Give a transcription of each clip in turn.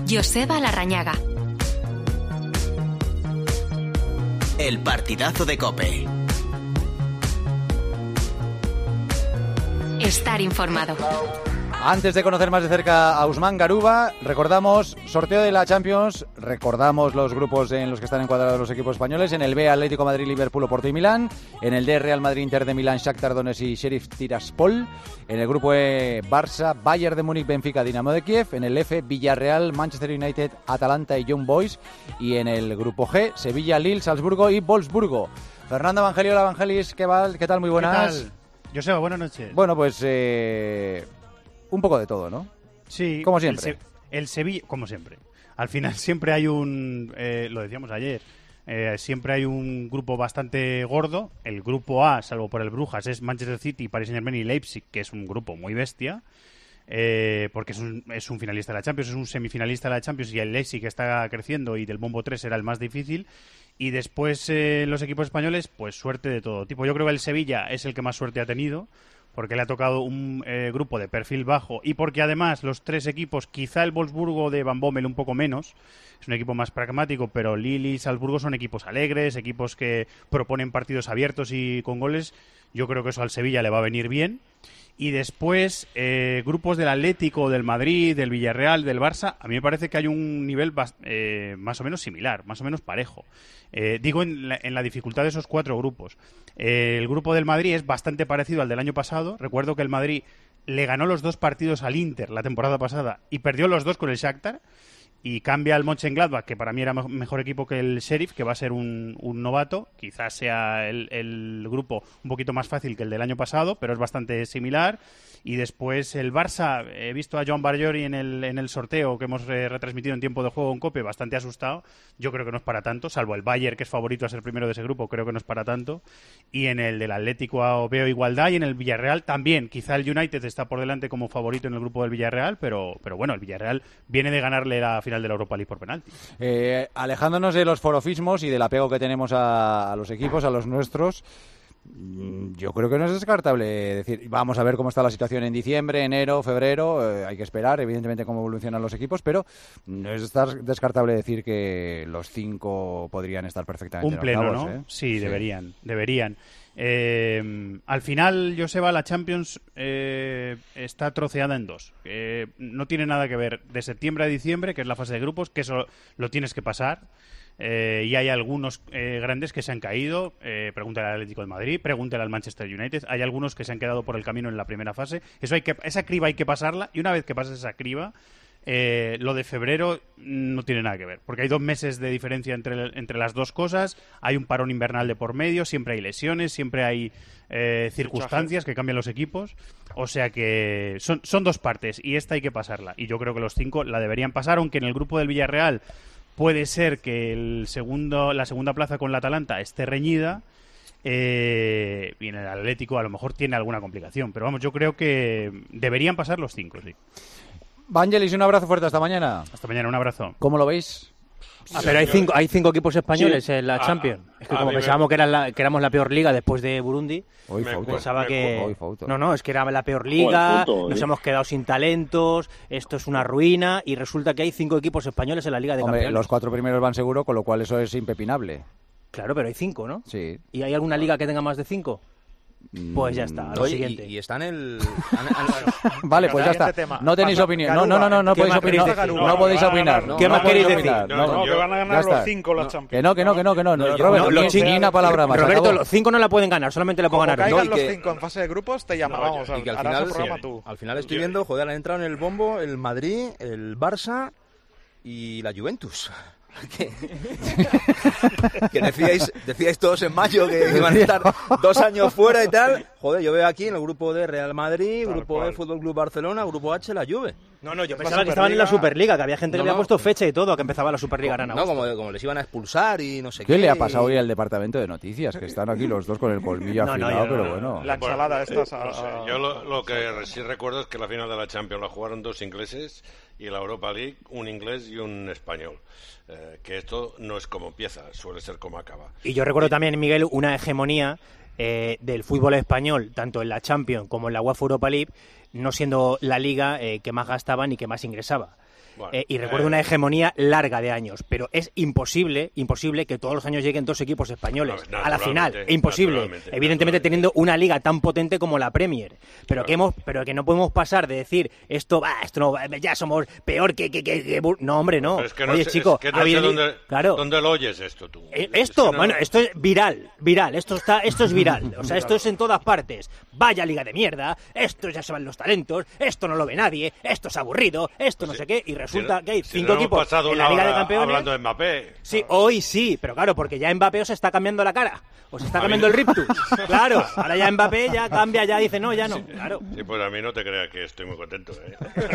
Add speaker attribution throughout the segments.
Speaker 1: Joseba Larrañaga.
Speaker 2: El partidazo de COPE.
Speaker 1: Estar informado.
Speaker 3: Antes de conocer más de cerca a Ousmane Garuba, recordamos sorteo de la Champions, recordamos los grupos en los que están encuadrados los equipos españoles. En el B, Atlético Madrid, Liverpool, Oporto y Milán. En el D, Real Madrid, Inter de Milán, Shakhtar Donetsk y Sheriff Tiraspol. En el grupo E, Barça, Bayern de Múnich, Benfica, Dinamo de Kiev. En el F, Villarreal, Manchester United, Atalanta y Young Boys. Y en el grupo G, Sevilla, Lille, Salzburgo y Wolfsburgo. Fernando Evangelio, hola Evangelis, ¿qué tal? Muy buenas.
Speaker 4: ¿Qué tal? Joseba, buenas noches.
Speaker 3: Bueno, pues un poco de todo, ¿no?
Speaker 4: Sí.
Speaker 3: Como siempre.
Speaker 4: El Sevilla, como siempre. Al final siempre hay lo decíamos ayer, siempre hay un grupo bastante gordo. El grupo A, salvo por el Brujas, es Manchester City, Paris Saint-Germain y Leipzig, que es un grupo muy bestia. Porque es un finalista de la Champions, es un semifinalista de la Champions, y el Leipzig que está creciendo y del bombo 3 era el más difícil. Y después los equipos españoles, pues suerte de todo tipo. Yo creo que el Sevilla es el que más suerte ha tenido, porque le ha tocado un grupo de perfil bajo y porque además los tres equipos, quizá el Wolfsburgo de Van Bommel un poco menos, es un equipo más pragmático, pero Lille y Salzburgo son equipos alegres, equipos que proponen partidos abiertos y con goles. Yo creo que eso al Sevilla le va a venir bien. Y después, grupos del Atlético, del Madrid, del Villarreal, del Barça, a mí me parece que hay un nivel más o menos similar, más o menos parejo. Digo en la dificultad de esos cuatro grupos. El grupo del Madrid es bastante parecido al del año pasado. Recuerdo que el Madrid le ganó los 2 partidos al Inter la temporada pasada y perdió los 2 con el Shakhtar. Y cambia al Mönchengladbach, que para mí era mejor equipo que el Sheriff, que va a ser un novato. Quizás sea el grupo un poquito más fácil que el del año pasado, pero es bastante similar. Y después el Barça, he visto a Joan Barriori en el sorteo que hemos retransmitido en tiempo de juego en COPE, bastante asustado. Yo creo que no es para tanto, salvo el Bayern, que es favorito a ser primero de ese grupo, creo que no es para tanto. Y en el del Atlético veo igualdad, y en el Villarreal también. Quizá el United está por delante como favorito en el grupo del Villarreal, pero bueno, el Villarreal viene de ganarle la final de la Europa League por penalti.
Speaker 3: Alejándonos de los forofismos y del apego que tenemos a los equipos, a los nuestros, yo creo que no es descartable decir, vamos a ver cómo está la situación en diciembre, enero, febrero, hay que esperar evidentemente cómo evolucionan los equipos, pero no es descartable decir que los 5 podrían estar perfectamente
Speaker 4: un pleno,
Speaker 3: en octavos,
Speaker 4: ¿no? Sí, deberían. Al final, Joseba, la Champions está troceada en 2. No tiene nada que ver de septiembre a diciembre, que es la fase de grupos, que eso lo tienes que pasar. Y hay algunos grandes que se han caído. Pregúntale al Atlético de Madrid, pregúntale al Manchester United. Hay algunos que se han quedado por el camino en la primera fase. Esa criba hay que pasarla, y una vez que pases esa criba, lo de febrero no tiene nada que ver, porque hay 2 meses de diferencia entre las dos cosas. Hay un parón invernal de por medio, siempre hay lesiones, siempre hay circunstancias que cambian los equipos. O sea que son 2 partes, y esta hay que pasarla. Y yo creo que los 5 la deberían pasar, aunque en el grupo del Villarreal puede ser que la segunda plaza con la Atalanta esté reñida, y en el Atlético a lo mejor tiene alguna complicación. Pero vamos, yo creo que deberían pasar los 5, sí.
Speaker 3: Vangelis, un abrazo fuerte, hasta mañana.
Speaker 4: Hasta mañana, un abrazo.
Speaker 3: ¿Cómo lo veis?
Speaker 5: Pero hay cinco equipos españoles en la Champions. Es que como pensábamos que éramos la peor liga después de Burundi, pensaba que... No, es que era la peor liga, nos hemos quedado sin talentos, esto es una ruina, y resulta que hay 5 equipos españoles en la Liga de Campeones.
Speaker 3: Los 4 primeros van seguro, con lo cual eso es impepinable.
Speaker 5: Claro, pero hay 5, ¿no?
Speaker 3: Sí.
Speaker 5: ¿Y hay alguna liga que tenga más de 5? Pues ya está, lo siguiente.
Speaker 6: Y está en el...
Speaker 3: Vale, pues ya está. No tenéis opinión. No podéis opinar. No podéis opinar.
Speaker 5: ¿Qué más queréis decir?
Speaker 7: No, que van a ganar los 5 la Champions.
Speaker 3: Que no. Roberto, ni una palabra más.
Speaker 5: Roberto, los 5 no la pueden ganar, solamente la pueden ganar.
Speaker 7: Como caigan los 5 en fase de grupos, te llamamos.
Speaker 6: Y que al final estoy viendo, joder, han entrado en el bombo el Madrid, el Barça y la Juventus. Que decíais todos en mayo que iban a estar 2 años fuera y tal. Joder, yo veo aquí en el grupo de Real Madrid, grupo de Fútbol Club Barcelona, grupo H, la Juve.
Speaker 5: No, yo pensaba que estaban en la Superliga, que había gente que había puesto fecha y todo, que empezaba la Superliga en agosto.
Speaker 6: No, como les iban a expulsar y no sé qué.
Speaker 3: ¿Qué le ha pasado hoy al departamento de noticias? Que están aquí los dos con el colmillo afilado, pero bueno.
Speaker 7: La ensalada esta...
Speaker 8: Yo lo que sí recuerdo es que la final de la Champions la jugaron 2 ingleses, y la Europa League un inglés y un español. Que esto no es como empieza, suele ser como acaba.
Speaker 5: Y yo recuerdo también, Miguel, una hegemonía del fútbol español, tanto en la Champions como en la UEFA Europa League, no siendo la liga que más gastaba ni que más ingresaba. y recuerdo una hegemonía larga de años, pero es imposible que todos los años lleguen 2 equipos españoles a la final, imposible, evidentemente teniendo una liga tan potente como la Premier, pero que no podemos pasar de decir esto no, ya somos peor que no, hombre, no.
Speaker 8: Es que no
Speaker 5: Oye,
Speaker 8: sé,
Speaker 5: chico,
Speaker 8: es que no sé dónde lo oyes esto tú.
Speaker 5: Esto es viral, esto es viral, o sea, esto es en todas partes. Vaya liga de mierda, esto ya se van los talentos, esto no lo ve nadie, esto es aburrido, esto no sé qué, y resulta que hay 5 equipos en la Liga de Campeones.
Speaker 8: Hablando de Mbappé.
Speaker 5: Sí, hoy sí, pero claro, porque ya Mbappé os está cambiando la cara, os está cambiando el rictus. Claro, ahora ya Mbappé ya cambia, ya dice no, ya no, claro.
Speaker 8: Sí, pues a mí no te creas que estoy muy contento, ¿eh?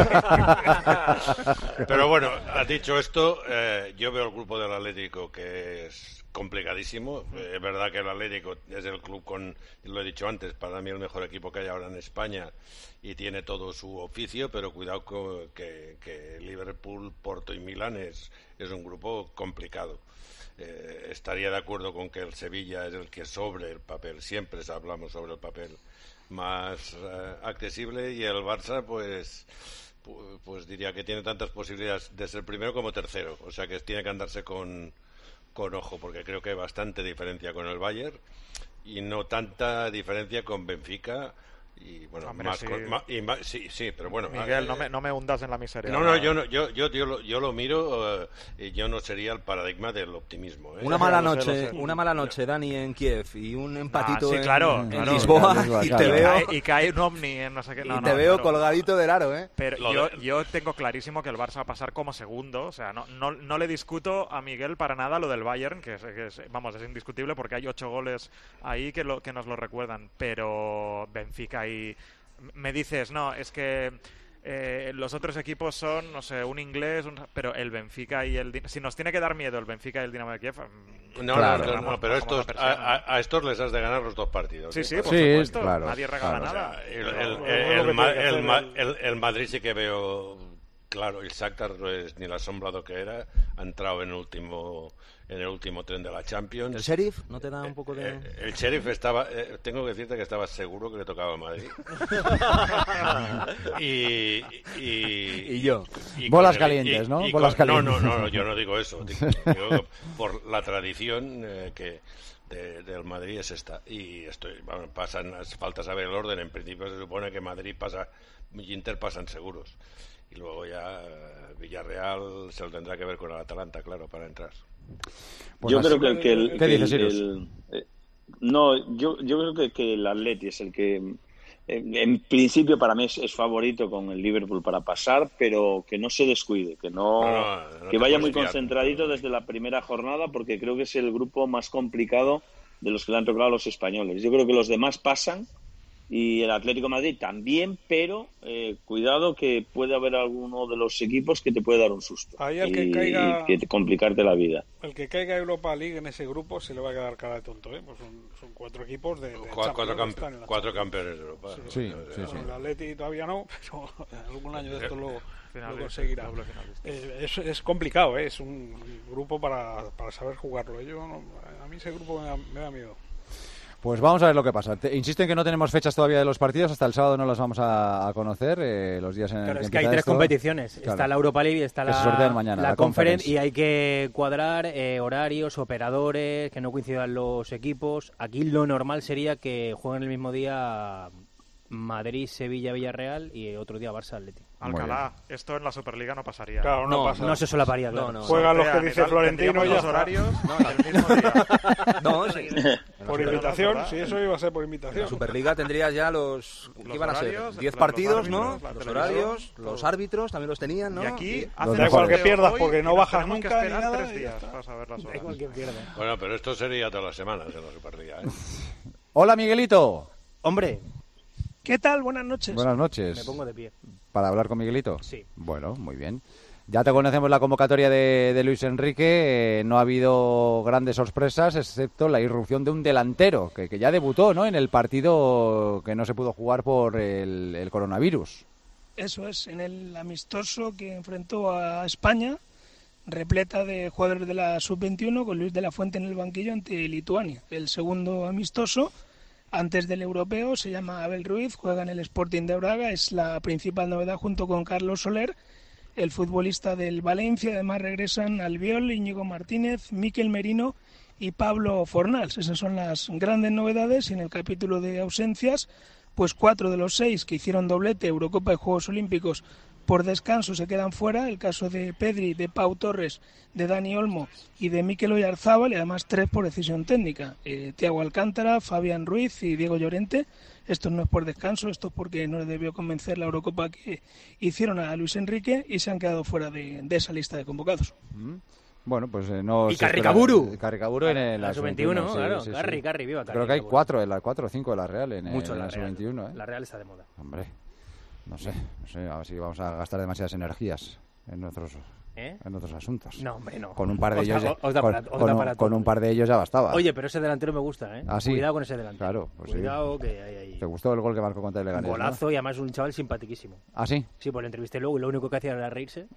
Speaker 8: Pero bueno, has dicho esto, yo veo el grupo del Atlético que es complicadísimo. Es verdad que el Atlético es el club lo he dicho antes, para mí el mejor equipo que hay ahora en España y tiene todo su oficio, pero cuidado que Liverpool, Porto y Milán es un grupo complicado. Estaría de acuerdo con que el Sevilla es el que sobre el papel, siempre hablamos sobre el papel más accesible, y el Barça pues diría que tiene tantas posibilidades de ser primero como tercero, o sea que tiene que andarse con ojo, porque creo que hay bastante diferencia con el Bayern y no tanta diferencia con Benfica. Y bueno,
Speaker 7: Hombre,
Speaker 8: sí, pero bueno,
Speaker 7: Miguel, no me hundas en la miseria.
Speaker 8: No, yo lo miro, y yo no sería el paradigma del optimismo, ¿eh?
Speaker 6: Una mala noche, Dani, en Kiev, y un empatito
Speaker 7: claro,
Speaker 6: en Lisboa, y te veo
Speaker 7: y cae un ovni en no sé qué.
Speaker 6: Te veo colgadito del aro, ¿eh?
Speaker 7: Pero yo tengo clarísimo que el Barça va a pasar como segundo, o sea, no le discuto a Miguel para nada lo del Bayern, que es indiscutible porque hay 8 goles ahí que nos lo recuerdan, pero Benfica y me dices, no, es que los otros equipos son, no sé, un inglés, pero el Benfica y si nos tiene que dar miedo el Benfica y el Dinamo de Kiev.
Speaker 8: No, pero a estos les has de ganar los 2 partidos.
Speaker 7: Sí, por supuesto,
Speaker 3: claro,
Speaker 7: nadie regala nada.
Speaker 8: El Madrid sí que veo claro, el Shakhtar no es ni la sombra de lo que era, ha entrado en el último tren de la Champions.
Speaker 6: ¿El Sheriff no te da un poco de...?
Speaker 8: El Sheriff estaba, tengo que decirte que estaba seguro que le tocaba a Madrid.
Speaker 6: y yo.
Speaker 3: Bolas calientes, ¿no? Bolas calientes.
Speaker 8: No, yo no digo eso. Digo, por la tradición del Madrid es esta. Y falta saber el orden. En principio se supone que Madrid pasa y Inter pasan seguros. Y luego ya Villarreal se lo tendrá que ver con el Atalanta, claro, para entrar.
Speaker 9: Pues yo creo que
Speaker 3: ¿Qué dices, Sirius?
Speaker 9: Yo creo que el Atleti es el que en principio para mí es favorito con el Liverpool para pasar, pero que no se descuide, que que vaya muy concentradito desde la primera jornada, porque creo que es el grupo más complicado de los que le han tocado a los españoles. Yo creo que los demás pasan y el Atlético de Madrid también, pero cuidado que puede haber alguno de los equipos que te puede dar un susto y complicarte la vida.
Speaker 10: El que caiga Europa League en ese grupo se le va a quedar cara de tonto, ¿eh? Pues son 4 equipos de
Speaker 8: cuatro campeones de Europa.
Speaker 3: Sí.
Speaker 10: El Atleti todavía no, pero algún año de esto lo conseguirá. Es complicado, ¿eh? Es un grupo para saber jugarlo. A mí ese grupo me da miedo.
Speaker 3: Pues vamos a ver lo que pasa. Insisto en que no tenemos fechas todavía de los partidos, hasta el sábado no las vamos a conocer, los días en el que
Speaker 5: es que hay 3 competiciones, claro. Está la Europa League y está la Conference, y hay que cuadrar horarios, operadores, que no coincidan los equipos. Aquí lo normal sería que jueguen el mismo día Madrid, Sevilla, Villarreal y otro día Barça, Atlético.
Speaker 7: Alcalá, esto en la Superliga no pasaría.
Speaker 10: Claro,
Speaker 5: no se solaparía, claro.
Speaker 10: No. Juegan los que dice Florentino y
Speaker 7: los horarios el mismo día.
Speaker 10: Por invitación, sí, eso iba a ser por invitación.
Speaker 6: En Superliga tendrías ya ¿qué iban a ser? 10 partidos, ¿no? Los horarios, los árbitros también los tenían, ¿no?
Speaker 7: Y aquí
Speaker 10: da igual que pierdas porque no bajas nunca ni nada.
Speaker 7: 3 días para saber las horas.
Speaker 5: Da igual que pierda.
Speaker 8: Bueno, pero esto sería todas las semanas en la Superliga, ¿eh?
Speaker 3: Hola, Miguelito.
Speaker 5: Hombre.
Speaker 11: ¿Qué tal? Buenas noches.
Speaker 3: Buenas noches.
Speaker 5: Me pongo de pie.
Speaker 3: ¿Para hablar con Miguelito?
Speaker 5: Sí.
Speaker 3: Bueno, muy bien. Ya te conocemos la convocatoria de Luis Enrique. No ha habido grandes sorpresas, excepto la irrupción de un delantero que ya debutó, ¿no?, en el partido que no se pudo jugar por el coronavirus.
Speaker 11: Eso es, en el amistoso que enfrentó a España, repleta de jugadores de la Sub-21, con Luis de la Fuente en el banquillo ante Lituania. El segundo amistoso antes del europeo, se llama Abel Ruiz, juega en el Sporting de Braga, es la principal novedad junto con Carlos Soler. el futbolista del Valencia. Además regresan Albiol, Íñigo Martínez, Mikel Merino y Pablo Fornals. Esas son las grandes novedades. Y en el capítulo de ausencias, pues 4 de los 6 que hicieron doblete Eurocopa y Juegos Olímpicos por descanso se quedan fuera. El caso de Pedri, de Pau Torres, de Dani Olmo y de Mikel Oyarzábal, y además 3 por decisión técnica. Thiago Alcántara, Fabián Ruiz y Diego Llorente. Esto no es por descanso, esto es porque no les debió convencer la Eurocopa que hicieron a Luis Enrique y se han quedado fuera de esa lista de convocados.
Speaker 3: Bueno, pues no...
Speaker 5: Y Carricaburu.
Speaker 3: Carricaburu en la
Speaker 5: sub-21, claro.
Speaker 3: Sí.
Speaker 5: Carri, viva Carri.
Speaker 3: Creo que hay 4 o 5 de la Real en la sub-21.
Speaker 5: La Real está de moda.
Speaker 3: Hombre, no sé, a ver si vamos a gastar demasiadas energías en otros asuntos.
Speaker 5: No, hombre, no.
Speaker 3: Con un par de ellos con un par de ellos ya bastaba.
Speaker 5: Oye, pero ese delantero me gusta, ¿eh?
Speaker 3: ¿Ah, sí?
Speaker 5: Cuidado con ese delantero.
Speaker 3: Claro, pues
Speaker 5: cuidado que hay ahí.
Speaker 3: ¿Te gustó el gol que marcó contra el Leganés?
Speaker 5: Golazo,
Speaker 3: ¿no?
Speaker 5: Y además un chaval simpaticísimo.
Speaker 3: ¿Ah, sí?
Speaker 5: Sí, pues lo entrevisté luego y lo único que hacía era reírse.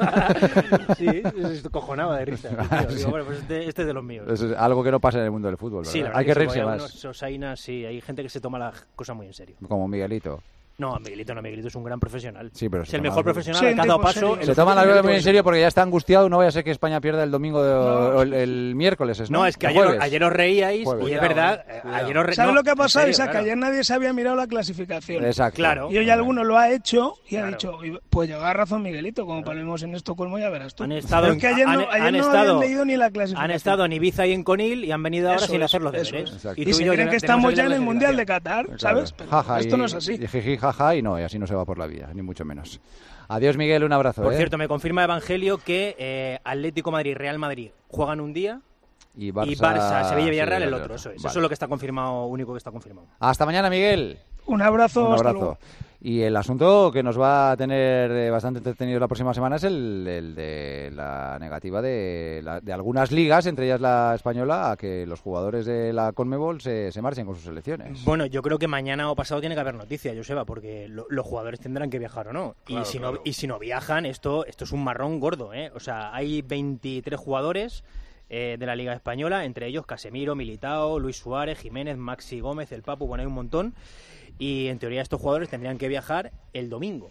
Speaker 5: Sí, se cojonaba de risa. Digo, bueno, pues este es de los míos.
Speaker 3: Es algo que no pasa en el mundo del fútbol, ¿verdad?
Speaker 5: Sí,
Speaker 3: hay que reírse más.
Speaker 5: Sosainas, sí, hay gente que se toma la cosa muy en serio.
Speaker 3: Como Miguelito.
Speaker 5: No, Miguelito es un gran profesional.
Speaker 3: Sí, pero
Speaker 5: es el mejor profesional a cada paso.
Speaker 3: Se toma la vida muy en serio porque ya está angustiado. No vaya a ser que España pierda el domingo o el miércoles, ¿no?
Speaker 5: No, es que ayer os reíais y es verdad.
Speaker 11: ¿Sabes lo que ha pasado, Isaac? Que ayer nadie se había mirado la clasificación.
Speaker 3: Exacto.
Speaker 5: Claro.
Speaker 11: Y hoy alguno lo ha hecho y ha dicho, pues lleva razón Miguelito, como ponemos en Estocolmo, ya verás tú.
Speaker 5: Han estado
Speaker 11: pero es que ayer no habían leído ni la clasificación.
Speaker 5: Han estado en Ibiza y en Conil y han venido ahora sin hacer los deberes.
Speaker 11: Y se creen que estamos ya en el Mundial de Qatar, ¿sabes? Esto no es así.
Speaker 3: Y jiji, jaja, y no, y así no se va por la vida, ni mucho menos. Adiós, Miguel, un abrazo.
Speaker 5: Por cierto, me confirma Evangelio que Atlético Madrid y Real Madrid juegan un día y Barça Sevilla y Villarreal el otro. Eso es. Vale. Eso es lo que está confirmado, único que está confirmado.
Speaker 3: Hasta mañana, Miguel.
Speaker 11: Un abrazo.
Speaker 3: Hasta luego. Y el asunto que nos va a tener bastante entretenido la próxima semana es el de la negativa de algunas ligas, entre ellas la española, a que los jugadores de la Conmebol se marchen con sus selecciones.
Speaker 5: Bueno, yo creo que mañana o pasado tiene que haber noticia, Joseba, porque los jugadores tendrán que viajar o no. Claro, y si no viajan, esto es un marrón gordo, ¿eh? O sea, hay 23 jugadores de la Liga Española, entre ellos Casemiro, Militao, Luis Suárez, Jiménez, Maxi Gómez, el Papu, bueno, hay un montón. Y en teoría estos jugadores tendrían que viajar el domingo,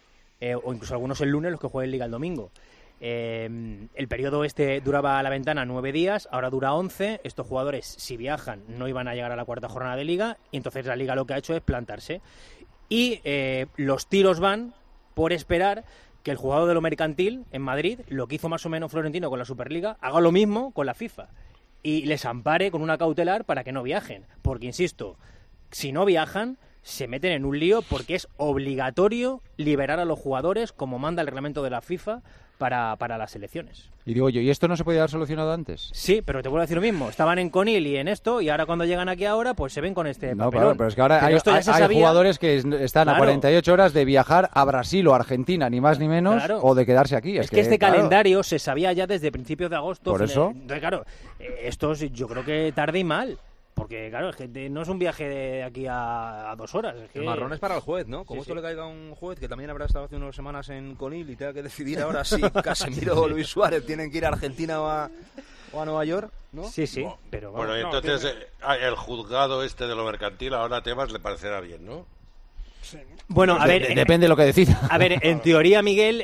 Speaker 5: o incluso algunos el lunes, los que jueguen Liga el domingo. El periodo duraba la ventana 9 días, ahora dura 11. Estos jugadores, si viajan, no iban a llegar a la cuarta jornada de Liga, y entonces la Liga lo que ha hecho es plantarse. Y los tiros van por esperar que el jugador de lo mercantil en Madrid, lo que hizo más o menos Florentino con la Superliga, haga lo mismo con la FIFA y les ampare con una cautelar para que no viajen. Porque, insisto, si no viajan, se meten en un lío porque es obligatorio liberar a los jugadores como manda el reglamento de la FIFA para las selecciones.
Speaker 3: Y digo yo, ¿y esto no se podía haber solucionado antes?
Speaker 5: Sí, pero te vuelvo a decir lo mismo. Estaban en Conil y en esto, y ahora cuando llegan aquí ahora, pues se ven con este papelón.
Speaker 3: Claro, pero es que ahora hay jugadores que están a 48 horas de viajar a Brasil o Argentina, ni más ni menos, o de quedarse aquí.
Speaker 5: Es que este calendario se sabía ya desde principios de agosto.
Speaker 3: Por eso.
Speaker 5: Entonces, claro, esto yo creo que tarde y mal. Porque, claro, es que no es un viaje de aquí a 2 horas. Es que...
Speaker 6: El marrón es para el juez, ¿no? Como esto le caiga a un juez que también habrá estado hace unas semanas en Conil y tenga que decidir ahora si Casemiro o Luis Suárez tienen que ir a Argentina o a Nueva York, ¿no?
Speaker 5: Sí, pero...
Speaker 8: Bueno, entonces el juzgado de lo mercantil ahora a Tebas le parecerá bien, ¿no?
Speaker 11: Sí.
Speaker 5: Bueno, a ver...
Speaker 3: Depende de lo que decida.
Speaker 5: A ver, en teoría, Miguel,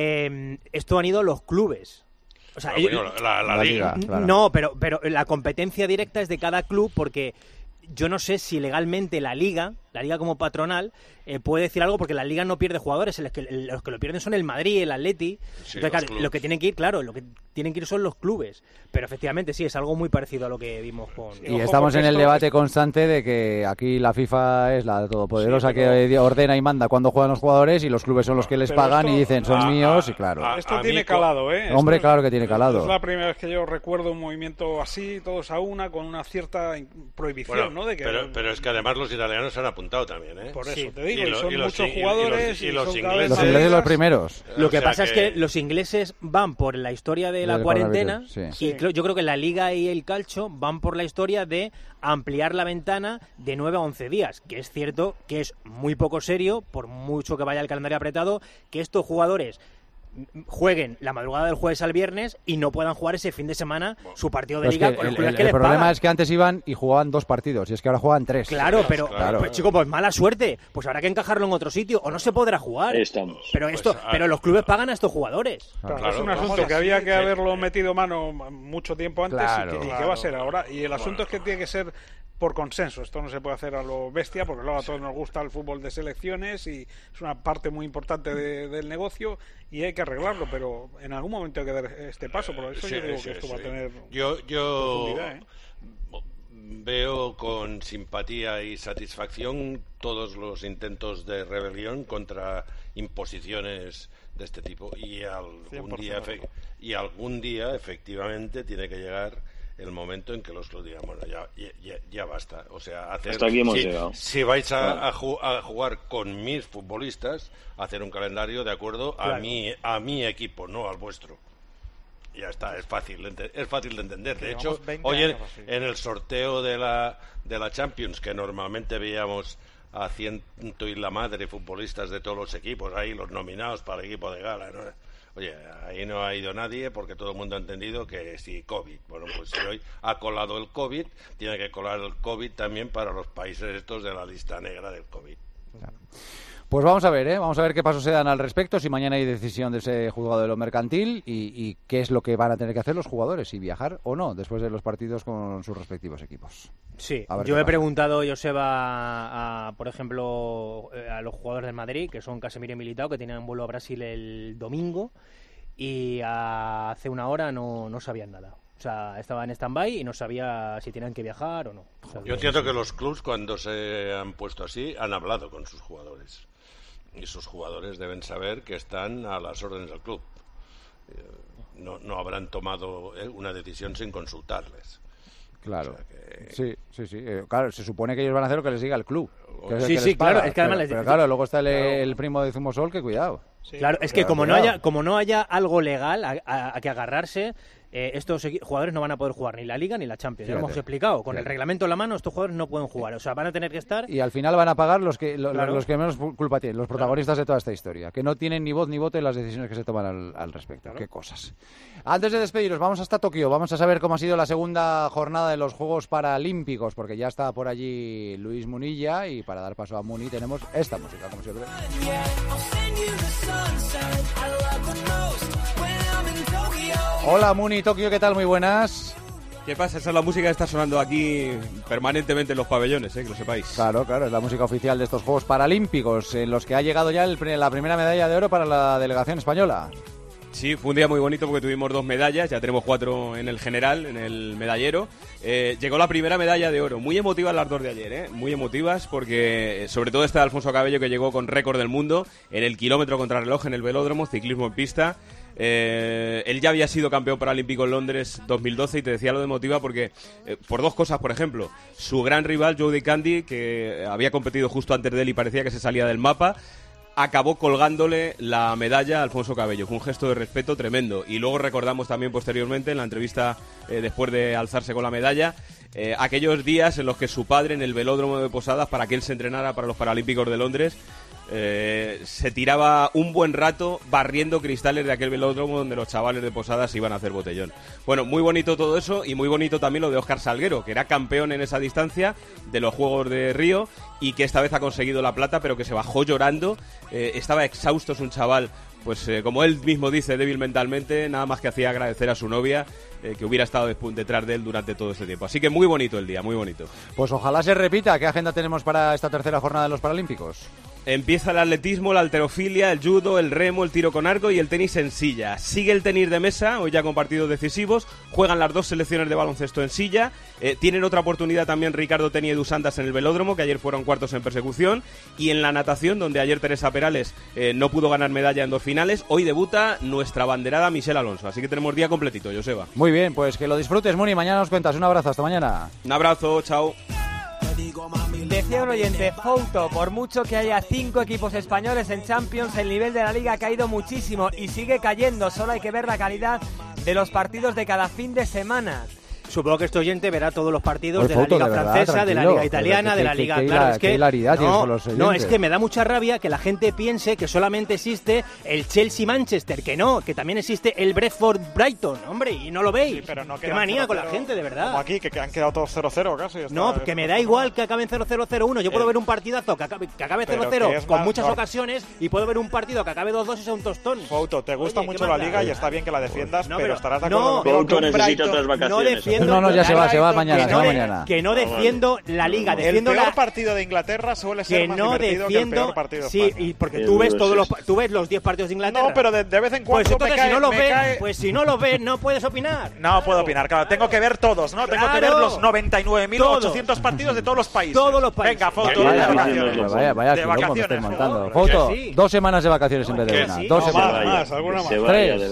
Speaker 5: esto han ido los clubes. O sea,
Speaker 8: la liga.
Speaker 3: Claro.
Speaker 5: No, pero la competencia directa es de cada club, porque yo no sé si legalmente la liga como patronal, puede decir algo, porque la liga no pierde jugadores, los que lo pierden son el Madrid, el Atleti.
Speaker 8: Sí,
Speaker 5: entonces, claro, lo que tienen que ir son los clubes. Pero efectivamente sí, es algo muy parecido a lo que vimos con...
Speaker 3: Y estamos en el debate constante de que aquí la FIFA es la todopoderosa que ordena y manda cuando juegan los jugadores, y los clubes son los que les pagan y dicen son míos, y claro.
Speaker 10: Esto tiene calado, ¿eh?
Speaker 3: Hombre, claro que tiene calado.
Speaker 10: Es la primera vez que yo recuerdo un movimiento así, todos a una, con una cierta prohibición, ¿no? De que
Speaker 8: pero es que además los italianos se han apuntado también, ¿eh?
Speaker 10: Por eso te digo, y son muchos jugadores
Speaker 8: y los
Speaker 3: ingleses. Los ingleses los primeros.
Speaker 5: Lo que pasa es que los ingleses van por la historia de la cuarentena, y yo creo que la Liga y el Calcio van por la historia de ampliar la ventana de 9 a 11 días, que es cierto que es muy poco serio, por mucho que vaya el calendario apretado, que estos jugadores jueguen la madrugada del jueves al viernes y no puedan jugar ese fin de semana su partido de liga con los clubes que les pagan.
Speaker 3: El problema es que antes iban y jugaban 2 partidos y es que ahora juegan 3.
Speaker 5: Claro, pero pues, chico, pues mala suerte. Pues habrá que encajarlo en otro sitio o no se podrá jugar. Pero los clubes pagan a estos jugadores.
Speaker 10: Claro, es un asunto que había que haberlo metido mano mucho tiempo antes y que va a ser ahora. Y el asunto es que tiene que ser por consenso. Esto no se puede hacer a lo bestia porque luego a todos nos gusta el fútbol de selecciones y es una parte muy importante del negocio y hay que arreglarlo, pero en algún momento hay que dar este paso. Por eso yo digo que esto va a tener profundidad,
Speaker 8: Veo con simpatía y satisfacción todos los intentos de rebelión contra imposiciones de este tipo y algún día efectivamente tiene que llegar el momento en que los clubes digan, bueno, ya basta. O sea,
Speaker 9: hasta aquí hemos llegado.
Speaker 8: Si vais a jugar con mis futbolistas, hacer un calendario de acuerdo a mi equipo, no al vuestro. Ya está, es fácil de entender. De hecho, hoy en el sorteo de la Champions, que normalmente veíamos a ciento y la madre futbolistas de todos los equipos, ahí los nominados para el equipo de gala, ¿no? Oye, ahí no ha ido nadie porque todo el mundo ha entendido que si COVID. Bueno, pues si hoy ha colado el COVID, tiene que colar el COVID también para los países estos de la lista negra del COVID.
Speaker 3: Claro. Pues vamos a ver qué pasos se dan al respecto, si mañana hay decisión de ese juzgado de lo mercantil y qué es lo que van a tener que hacer los jugadores, si viajar o no después de los partidos con sus respectivos equipos.
Speaker 5: Sí, yo he preguntado, Joseba, por ejemplo, a los jugadores del Madrid, que son Casemiro y Militao, que tienen vuelo a Brasil el domingo, y hace una hora no sabían nada. O sea, estaban en stand-by y no sabía si tenían que viajar o no. O sea,
Speaker 8: yo entiendo que los clubs, cuando se han puesto así, han hablado con sus jugadores. Y sus jugadores deben saber que están a las órdenes del club. No habrán tomado una decisión sin consultarles.
Speaker 3: Claro, o sea sí. Claro, se supone que ellos van a hacer lo que les diga el club.
Speaker 5: Claro, es que además
Speaker 3: pero claro, luego está el primo de Zumosol, que cuidado.
Speaker 5: Sí, claro, es que como no haya algo legal a que agarrarse, estos jugadores no van a poder jugar ni la Liga ni la Champions. Ya lo hemos explicado. Con el reglamento en la mano, estos jugadores no pueden jugar. O sea, van a tener que estar...
Speaker 3: Y al final van a pagar los que menos culpa tienen, los protagonistas de toda esta historia, que no tienen ni voz ni voto en las decisiones que se toman al respecto. Qué cosas. Antes de despediros, vamos hasta Tokio. Vamos a saber cómo ha sido la segunda jornada de los Juegos Paralímpicos, porque ya está por allí Luis Munilla, y para dar paso a Muni tenemos esta música, como siempre. Hola Muni, Tokio, ¿qué tal? Muy buenas.
Speaker 12: ¿Qué pasa? Esa es la música que está sonando aquí permanentemente en los pabellones, que lo sepáis.
Speaker 3: Claro, es la música oficial de estos Juegos Paralímpicos, en los que ha llegado ya la primera medalla de oro para la delegación española.
Speaker 12: Sí, fue un día muy bonito porque tuvimos 2 medallas, ya tenemos 4 en el general, en el medallero. Llegó la primera medalla de oro, muy emotivas las 2 de ayer, muy emotivas, porque sobre todo esta de Alfonso Cabello, que llegó con récord del mundo en el kilómetro contrarreloj en el velódromo, ciclismo en pista. Él ya había sido campeón paralímpico en Londres 2012 y te decía lo de emotiva porque por 2 cosas. Por ejemplo, su gran rival Jody Candy, que había competido justo antes de él y parecía que se salía del mapa, acabó colgándole la medalla a Alfonso Cabello. Fue un gesto de respeto tremendo. Y luego recordamos también posteriormente en la entrevista después de alzarse con la medalla aquellos días en los que su padre en el velódromo de Posadas, para que él se entrenara para los Paralímpicos de Londres, se tiraba un buen rato barriendo cristales de aquel velódromo donde los chavales de Posadas iban a hacer botellón. Bueno, muy bonito todo eso, y muy bonito también lo de Óscar Salguero, que era campeón en esa distancia de los Juegos de Río y que esta vez ha conseguido la plata, pero que se bajó llorando. Estaba exhausto, es un chaval, pues como él mismo dice, débil mentalmente. Nada más que hacía agradecer a su novia que hubiera estado detrás de él durante todo este tiempo. Así que muy bonito el día, muy bonito.
Speaker 3: Pues ojalá se repita. ¿Qué agenda tenemos para esta tercera jornada de los Paralímpicos?
Speaker 12: Empieza el atletismo, la halterofilia, el judo, el remo, el tiro con arco y el tenis en silla. Sigue el tenis de mesa, hoy ya con partidos decisivos. Juegan las 2 selecciones de baloncesto en silla. Tienen otra oportunidad también Ricardo Teni y Edu Santas en el velódromo, que ayer fueron cuartos en persecución. Y en la natación, donde ayer Teresa Perales no pudo ganar medalla en 2 finales, hoy debuta nuestra abanderada Michelle Alonso. Así que tenemos día completito, Joseba.
Speaker 3: Muy bien, pues que lo disfrutes, Muni. Mañana nos cuentas. Un abrazo, hasta mañana.
Speaker 12: Un abrazo, chao.
Speaker 13: Decía un oyente, Fouto, por mucho que haya 5 equipos españoles en Champions, el nivel de la Liga ha caído muchísimo y sigue cayendo. Solo hay que ver la calidad de los partidos de cada fin de semana.
Speaker 5: supongo que este oyente verá todos los partidos de la Liga Francesa, de la Liga Italiana, de la Liga... Claro, es que no, es que me da mucha rabia que la gente piense que solamente existe el Chelsea-Manchester, que no, que también existe el Brentford-Brighton, hombre, y no lo veis. Sí, pero no qué manía con la gente, de verdad.
Speaker 7: Como aquí, que han quedado todos 0-0 casi.
Speaker 5: No, que me da igual que acaben 0-0-0-1. Yo puedo ver un partidazo que acabe 0-0 con muchas ocasiones y puedo ver un partido que acabe 2-2 y sea un tostón.
Speaker 7: Fouto, te gusta mucho la Liga y está bien que la defiendas, pero estarás de acuerdo conmigo.
Speaker 9: Fouto necesita otras vacaciones.
Speaker 3: No, ya se va mañana.
Speaker 5: Que no defiendo la Liga, defiendo
Speaker 7: el peor partido de Inglaterra suele ser más divertido que el peor partido de España.
Speaker 5: Sí, y porque tú ves los 10 partidos de Inglaterra.
Speaker 7: No, pero de vez en cuando
Speaker 5: si no los ves, no puedes opinar.
Speaker 7: No puedo opinar, claro, tengo que ver todos, ¿no? Tengo que ver los 99.800 partidos de todos los países. Venga, Fouto, de vacaciones.
Speaker 3: Vaya de vacaciones. Fouto, 2 semanas de vacaciones en vez de una. 2 semanas.
Speaker 9: Alguna más.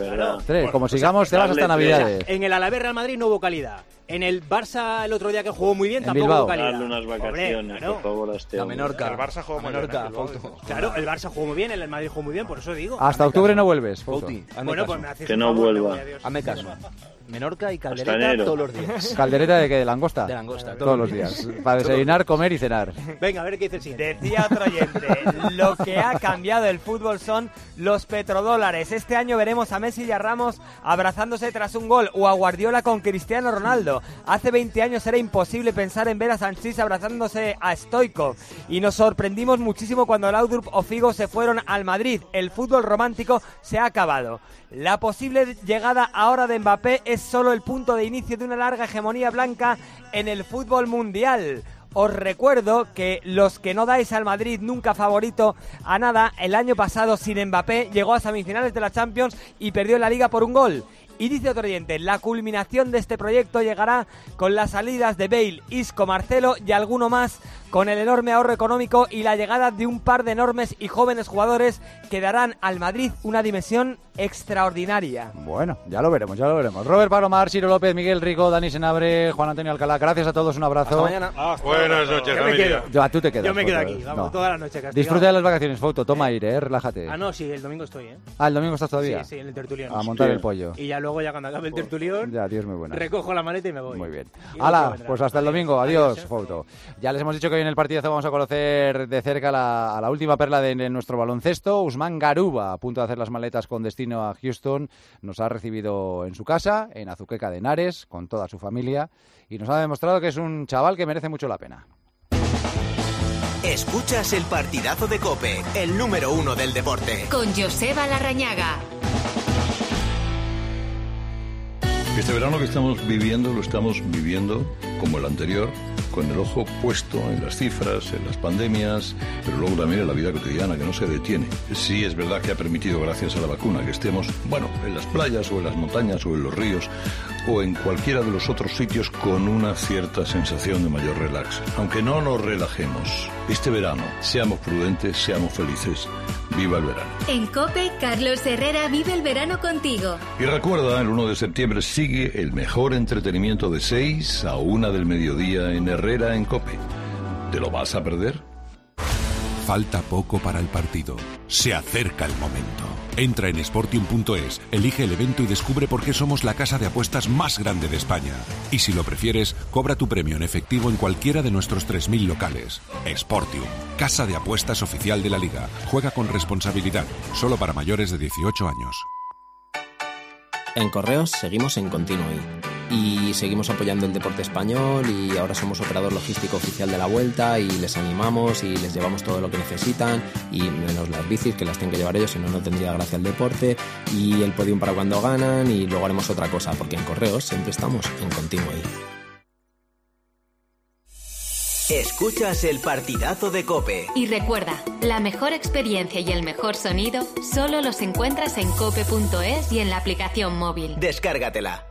Speaker 3: 3. Como sigamos, te vas hasta Navidades.
Speaker 5: En el Alavés Real Madrid no hubo calidad. En el Barça el otro día que jugó muy bien tampoco hubo calidad.
Speaker 9: Darle unas vacaciones, por favor, a este hombre.
Speaker 7: El Barça jugó muy bien.
Speaker 5: Claro, el Barça jugó muy bien, el Madrid jugó muy bien, por eso digo.
Speaker 3: Hasta octubre no vuelves,
Speaker 5: Bueno, pues me haces
Speaker 9: que no vuelva.
Speaker 14: Hazme caso. Menorca y caldereta todos los días.
Speaker 3: ¿Caldereta de qué? ¿De langosta?
Speaker 14: De langosta.
Speaker 3: Todos los días. Para desayunar, comer y cenar.
Speaker 5: Venga, a ver qué dice el siguiente.
Speaker 13: Decía otro oyente, lo que ha cambiado el fútbol son los petrodólares. Este año veremos a Messi y a Ramos abrazándose tras un gol o a Guardiola con Cristiano Ronaldo. Hace 20 años era imposible pensar en ver a Sanchís abrazándose a Stoichkov y nos sorprendimos muchísimo cuando Laudrup o Figo se fueron al Madrid. El fútbol romántico se ha acabado. La posible llegada ahora de Mbappé es solo el punto de inicio de una larga hegemonía blanca en el fútbol mundial. Os recuerdo que los que no dais al Madrid nunca favorito a nada, el año pasado sin Mbappé llegó a semifinales de la Champions y perdió la Liga por un gol. Y dice otro oyente, la culminación de este proyecto llegará con las salidas de Bale, Isco, Marcelo y alguno más, con el enorme ahorro económico y la llegada de un par de enormes y jóvenes jugadores que darán al Madrid una dimensión extraordinaria.
Speaker 3: Bueno, ya lo veremos. Robert Palomar, Ciro López, Miguel Rico, Dani Senabre, Juan Antonio Alcalá, gracias a todos, un abrazo.
Speaker 5: Hasta mañana.
Speaker 8: Buenas noches, familia.
Speaker 3: Tú te quedas.
Speaker 5: Yo me quedo aquí, vamos, toda la noche. Castigado.
Speaker 3: Disfruta de las vacaciones, Fouto, toma aire, relájate.
Speaker 5: No, sí, el domingo estoy,
Speaker 3: ¿el domingo estás todavía?
Speaker 5: Sí, en el tertulión.
Speaker 3: A montar el pollo.
Speaker 5: Y ya luego, ya cuando acabe el tertulión,
Speaker 3: ya, Dios, muy buena.
Speaker 5: Recojo la maleta y me voy.
Speaker 3: Muy bien. Hala, pues hasta el domingo, adiós, Fouto. Ya les hemos dicho que hoy en el partidazo vamos a conocer de cerca a la última perla de nuestro baloncesto, Usman Garuba, a punto de hacer las maletas con destino a Houston. Nos ha recibido en su casa, en Azuqueca de Henares, con toda su familia, y nos ha demostrado que es un chaval que merece mucho la pena.
Speaker 2: Escuchas el partidazo de COPE, el número 1 del deporte.
Speaker 1: Con Joseba Larrañaga.
Speaker 15: Este verano que estamos viviendo, lo estamos viviendo como el anterior, con el ojo puesto en las cifras, en las pandemias, pero luego también en la vida cotidiana, que no se detiene. Sí es verdad que ha permitido, gracias a la vacuna, que estemos, en las playas o en las montañas o en los ríos o en cualquiera de los otros sitios con una cierta sensación de mayor relax. Aunque no nos relajemos, este verano, seamos prudentes, seamos felices. ¡Viva el verano!
Speaker 1: En COPE, Carlos Herrera vive el verano contigo.
Speaker 15: Y recuerda, el 1 de septiembre sigue el mejor entretenimiento de 6 a 1 del mediodía en Herrera en COPE. ¿Te lo vas a perder?
Speaker 16: Falta poco para el partido. Se acerca el momento. Entra en Sportium.es, elige el evento y descubre por qué somos la casa de apuestas más grande de España. Y si lo prefieres, cobra tu premio en efectivo en cualquiera de nuestros 3.000 locales. Sportium, casa de apuestas oficial de la Liga. Juega con responsabilidad, solo para mayores de 18 años.
Speaker 17: En Correos seguimos en Continuo y seguimos apoyando el deporte español y ahora somos operador logístico oficial de la Vuelta y les animamos y les llevamos todo lo que necesitan y menos las bicis que las tienen que llevar ellos, si no, no tendría gracia el deporte, y el podium para cuando ganan, y luego haremos otra cosa porque en Correos siempre estamos en Continuo.
Speaker 2: Escuchas el partidazo de COPE.
Speaker 1: Y recuerda, la mejor experiencia y el mejor sonido solo los encuentras en cope.es y en la aplicación móvil.
Speaker 2: Descárgatela.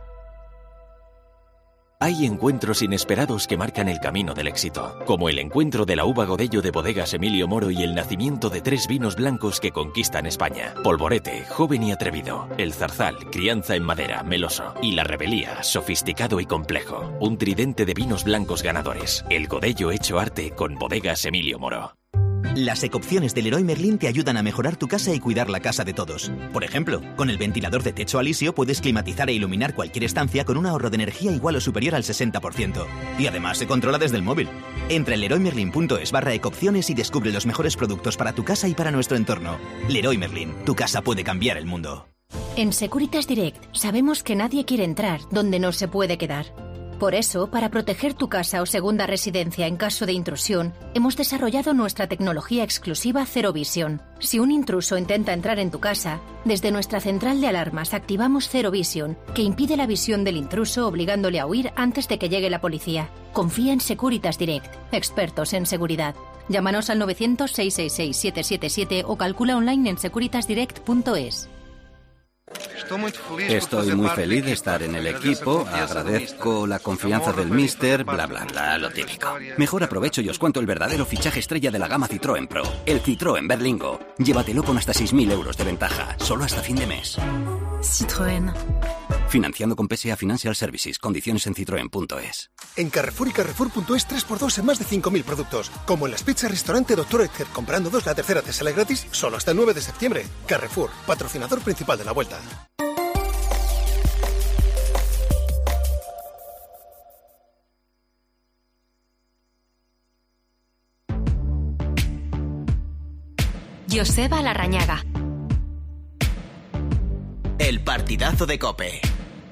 Speaker 18: Hay encuentros inesperados que marcan el camino del éxito, como el encuentro de la uva Godello de Bodegas Emilio Moro y el nacimiento de 3 vinos blancos que conquistan España: Polvorete, joven y atrevido; el Zarzal, crianza en madera, meloso; y la Rebelía, sofisticado y complejo. Un tridente de vinos blancos ganadores. El Godello hecho arte con Bodegas Emilio Moro.
Speaker 19: Las ecopciones del Leroy Merlin te ayudan a mejorar tu casa y cuidar la casa de todos. Por ejemplo, con el ventilador de techo alisio puedes climatizar e iluminar cualquier estancia con un ahorro de energía igual o superior al 60%. Y además se controla desde el móvil. Entra en leroymerlin.es/ecopciones y descubre los mejores productos para tu casa y para nuestro entorno. Leroy Merlin, tu casa puede cambiar el mundo.
Speaker 20: En Securitas Direct sabemos que nadie quiere entrar donde no se puede quedar. Por eso, para proteger tu casa o segunda residencia en caso de intrusión, hemos desarrollado nuestra tecnología exclusiva Zero Vision. Si un intruso intenta entrar en tu casa, desde nuestra central de alarmas activamos Zero Vision, que impide la visión del intruso obligándole a huir antes de que llegue la policía. Confía en Securitas Direct, expertos en seguridad. Llámanos al 900-666-777 o calcula online en securitasdirect.es.
Speaker 21: Estoy muy feliz de estar en el equipo, agradezco la confianza del míster, bla bla bla, lo típico. Mejor aprovecho y os cuento el verdadero fichaje estrella de la gama Citroën Pro, el Citroën Berlingo. Llévatelo con hasta 6.000 euros de ventaja, solo hasta fin de mes.
Speaker 20: Citroën.
Speaker 21: Financiando con PSA Financial Services, condiciones en citroen.es.
Speaker 22: En Carrefour y Carrefour.es 3x2 en más de 5.000 productos. Como en las pizzas restaurante Dr. Edgar, comprando 2 la tercera te sale gratis, solo hasta el 9 de septiembre. Carrefour, patrocinador principal de la Vuelta.
Speaker 1: Joseba Larrañaga.
Speaker 2: El partidazo de COPE.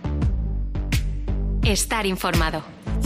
Speaker 1: Estar informado.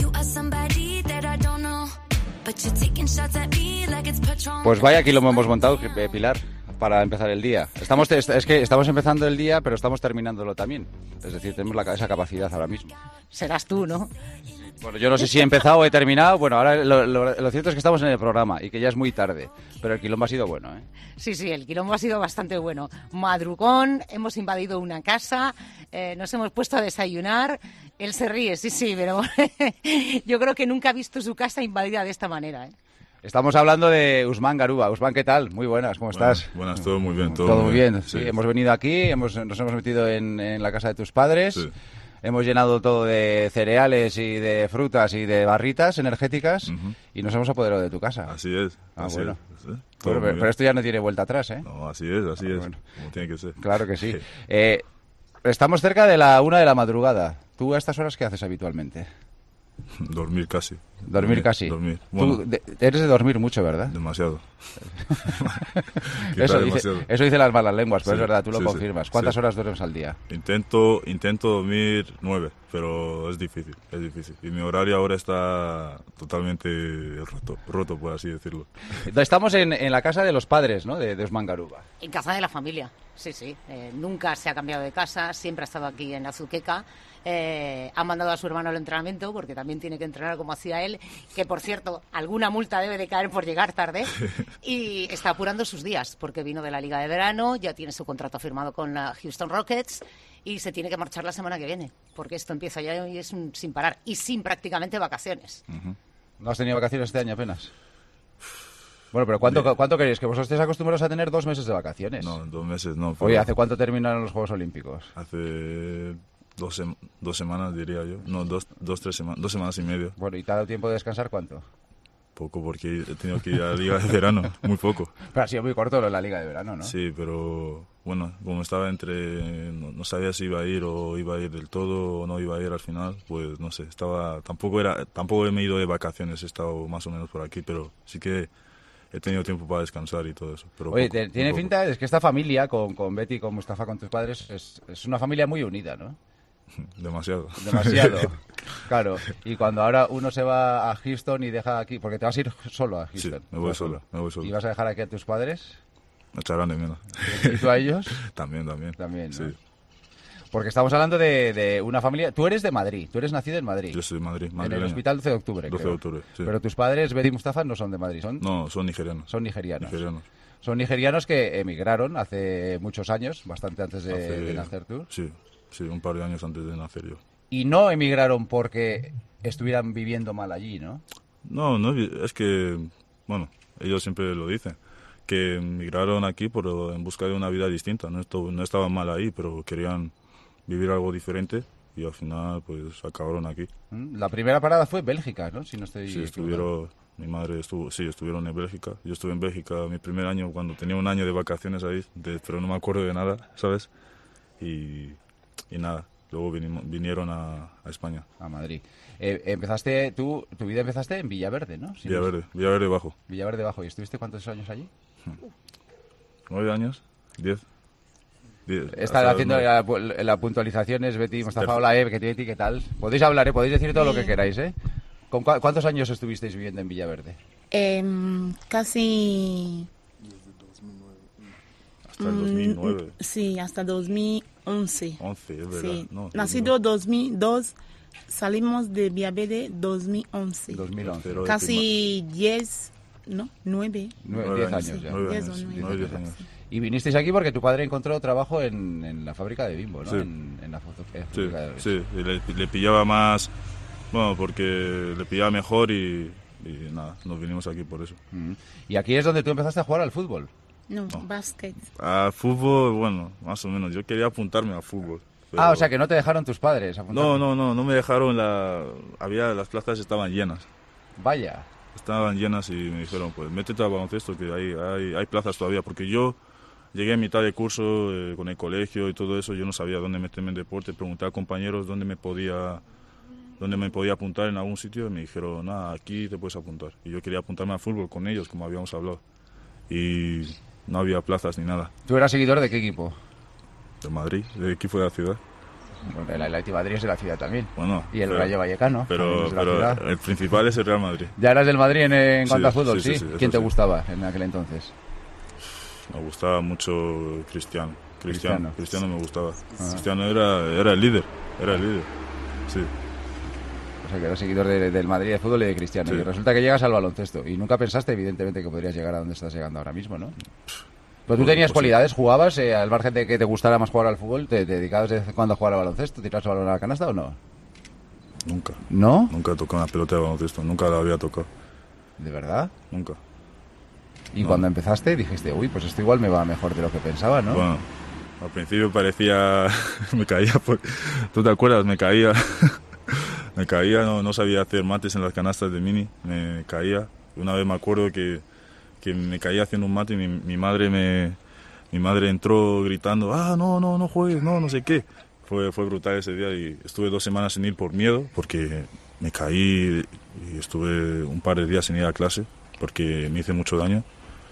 Speaker 3: Pues vaya quilombo hemos montado, Pilar, para empezar el día. Es que estamos empezando el día, pero estamos terminándolo también. Es decir, tenemos esa capacidad ahora mismo.
Speaker 23: Serás tú, ¿no?
Speaker 3: Bueno, yo no sé si he empezado o he terminado. Bueno, ahora lo cierto es que estamos en el programa y que ya es muy tarde. Pero el quilombo ha sido bueno, ¿eh?
Speaker 23: Sí, el quilombo ha sido bastante bueno. Madrugón, hemos invadido una casa, nos hemos puesto a desayunar. Él se ríe, sí, pero yo creo que nunca ha visto su casa invadida de esta manera, ¿eh?
Speaker 3: Estamos hablando de Usman Garuba. Usman, ¿qué tal? Muy buenas, ¿cómo estás?
Speaker 24: Buenas, todo muy bien.
Speaker 3: Todo muy bien. Sí, hemos venido aquí, nos hemos metido en la casa de tus padres. Sí. Hemos llenado todo de cereales y de frutas y de barritas energéticas y nos hemos apoderado de tu casa.
Speaker 24: Así es.
Speaker 3: Así bueno.
Speaker 24: Es, ¿sí?
Speaker 3: Pero esto ya no tiene vuelta atrás, ¿eh?
Speaker 24: No, así es, bueno. Como tiene que ser.
Speaker 3: Claro que sí. Estamos cerca de la 1 de la madrugada. ¿Tú a estas horas qué haces habitualmente?
Speaker 24: Dormir casi.
Speaker 3: Dormir casi.
Speaker 24: Dormir. Bueno,
Speaker 3: tú eres de dormir mucho, ¿verdad?
Speaker 24: Demasiado.
Speaker 3: Eso dicen las malas lenguas, pero sí, es verdad, tú lo confirmas. ¿Cuántas horas duermes al día?
Speaker 24: Intento dormir 9, pero es difícil. Y mi horario ahora está totalmente roto, por así decirlo.
Speaker 3: Estamos en la casa de los padres, ¿no? De Usman Garuba.
Speaker 23: En casa de la familia, sí. Nunca se ha cambiado de casa, siempre ha estado aquí en Azuqueca. Ha mandado a su hermano al entrenamiento porque también tiene que entrenar como hacía él, que por cierto alguna multa debe de caer por llegar tarde, y está apurando sus días porque vino de la Liga de Verano, ya tiene su contrato firmado con la Houston Rockets y se tiene que marchar la semana que viene porque esto empieza ya y es sin parar y sin prácticamente vacaciones.
Speaker 3: ¿No has tenido vacaciones este año apenas? Bueno, pero ¿cuánto queréis? ¿Que vosotros estéis acostumbrados a tener 2 meses de vacaciones?
Speaker 24: No, 2 meses no.
Speaker 3: Oye, ¿hace cuánto terminaron los Juegos Olímpicos?
Speaker 24: Hace 2 semanas, diría yo. No, 3 semanas, 2 semanas y media.
Speaker 3: Bueno, ¿y te ha dado tiempo de descansar cuánto?
Speaker 24: Poco, porque he tenido que ir a la Liga de Verano, muy poco.
Speaker 3: Pero ha sido muy corto la Liga de Verano, ¿no?
Speaker 24: Sí, pero bueno, como estaba no sabía si iba a ir o iba a ir del todo o no iba a ir al final, pues no sé, tampoco me he ido de vacaciones, he estado más o menos por aquí, pero sí que he tenido tiempo para descansar y todo eso. Pero
Speaker 3: oye, tiene finta, es que esta familia, con Betty, con Mustafa, con tus padres, es una familia muy unida, ¿no?
Speaker 24: Demasiado.
Speaker 3: Claro. Y cuando ahora uno se va a Houston y deja aquí, porque te vas a ir solo a Houston.
Speaker 24: Sí, me voy solo.
Speaker 3: ¿Y vas a dejar aquí a tus padres?
Speaker 24: Me echarán de menos.
Speaker 3: ¿Y tú a ellos?
Speaker 24: También, ¿no?
Speaker 3: Sí. Porque estamos hablando de una familia. Tú eres de Madrid, tú eres nacido en Madrid.
Speaker 24: Yo soy de Madrid.
Speaker 3: En el hospital 12 de octubre.
Speaker 24: 12 de octubre, sí.
Speaker 3: Pero tus padres, Betty y Mustafa, no son de Madrid, ¿son?
Speaker 24: No, son nigerianos.
Speaker 3: Son nigerianos. Son nigerianos que emigraron hace muchos años, bastante antes de nacer tú.
Speaker 24: Sí, un par de años antes de nacer yo.
Speaker 3: Y no emigraron porque estuvieran viviendo mal allí, ¿no?
Speaker 24: No, es que, bueno, ellos siempre lo dicen, que emigraron aquí en busca de una vida distinta. No estaban mal ahí, pero querían vivir algo diferente y al final pues acabaron aquí.
Speaker 3: La primera parada fue Bélgica, ¿no? Si no estoy
Speaker 24: Sí, estuvieron Mi madre estuvieron en Bélgica. Yo estuve en Bélgica mi primer año cuando tenía un año de vacaciones ahí, pero no me acuerdo de nada, ¿sabes? Y nada, luego vinieron a España.
Speaker 3: A Madrid. Tu vida empezaste en Villaverde, ¿no? Sí,
Speaker 24: Villaverde Bajo.
Speaker 3: Villaverde Bajo. ¿Y estuviste cuántos años allí?
Speaker 24: 9 años, 10.
Speaker 3: Están haciendo la puntualización, es Betty Mostafa, hola, Betty, ¿qué tal? Podéis hablar, podéis decir todo lo que queráis, ¿eh? ¿Cuántos años estuvisteis viviendo en Villaverde?
Speaker 4: Casi...
Speaker 24: Hasta el 2009.
Speaker 4: Sí, hasta 2011.
Speaker 24: 11, es verdad.
Speaker 4: Sí.
Speaker 24: No,
Speaker 4: Nacido 2002, salimos de Villaverde 2011.
Speaker 3: 2011.
Speaker 4: Casi 10, ¿no? 9.
Speaker 3: 10 años ya.
Speaker 24: 10 años.
Speaker 3: Y vinisteis aquí porque tu padre encontró trabajo en la fábrica de Bimbo, ¿no?
Speaker 24: Sí.
Speaker 3: En la fábrica de...
Speaker 24: Sí, y le pillaba más, bueno, porque le pillaba mejor y nada, nos vinimos aquí por eso.
Speaker 3: ¿Y aquí es donde tú empezaste a jugar al fútbol?
Speaker 4: No, básquet.
Speaker 24: A fútbol, bueno, más o menos. Yo quería apuntarme a fútbol.
Speaker 3: Pero... o sea, que no te dejaron tus padres apuntarme.
Speaker 24: No me dejaron. Las plazas estaban llenas.
Speaker 3: Vaya.
Speaker 24: Estaban llenas y me dijeron, pues métete al baloncesto, que hay plazas todavía, porque yo llegué a mitad de curso con el colegio y todo eso, yo no sabía dónde meterme en deporte, pregunté a compañeros dónde me podía apuntar en algún sitio y me dijeron, nada, aquí te puedes apuntar. Y yo quería apuntarme al fútbol con ellos, como habíamos hablado. Y no había plazas ni nada.
Speaker 3: ¿Tú eras seguidor de qué equipo?
Speaker 24: De Madrid, del equipo de la ciudad.
Speaker 3: Bueno, el Atleti Madrid es de la ciudad también.
Speaker 24: Bueno,
Speaker 3: y el Rayo Vallecano.
Speaker 24: Pero el principal es el Real Madrid.
Speaker 3: ¿Ya eras del Madrid en cuanto a fútbol?
Speaker 24: Sí.
Speaker 3: ¿Quién te gustaba en aquel entonces?
Speaker 24: Me gustaba mucho Cristiano me gustaba. Cristiano era el líder. Sí.
Speaker 3: O sea, que eras seguidor del Madrid de fútbol y de Cristiano. Sí. Y resulta que llegas al baloncesto. Y nunca pensaste, evidentemente, que podrías llegar a donde estás llegando ahora mismo, ¿no? Pero tú tenías cualidades, jugabas, al margen de que te gustara más jugar al fútbol, ¿te dedicabas de vez en cuando a jugar al baloncesto? ¿Tirabas el balón a la canasta o no?
Speaker 24: Nunca.
Speaker 3: ¿No?
Speaker 24: Nunca he tocado una pelota de baloncesto, nunca la había tocado.
Speaker 3: ¿De verdad?
Speaker 24: Nunca.
Speaker 3: Y cuando empezaste dijiste, uy, pues esto igual me va mejor de lo que pensaba, ¿no?
Speaker 24: Bueno, al principio parecía... me caía ¿Tú te acuerdas? Me caía, no sabía hacer mates en las canastas de mini, me caía. Una vez me acuerdo que me caía haciendo un mate y mi madre entró gritando, no juegues, no sé qué. Fue brutal ese día y estuve 2 semanas sin ir por miedo, porque me caí y estuve un par de días sin ir a clase, porque me hice mucho daño.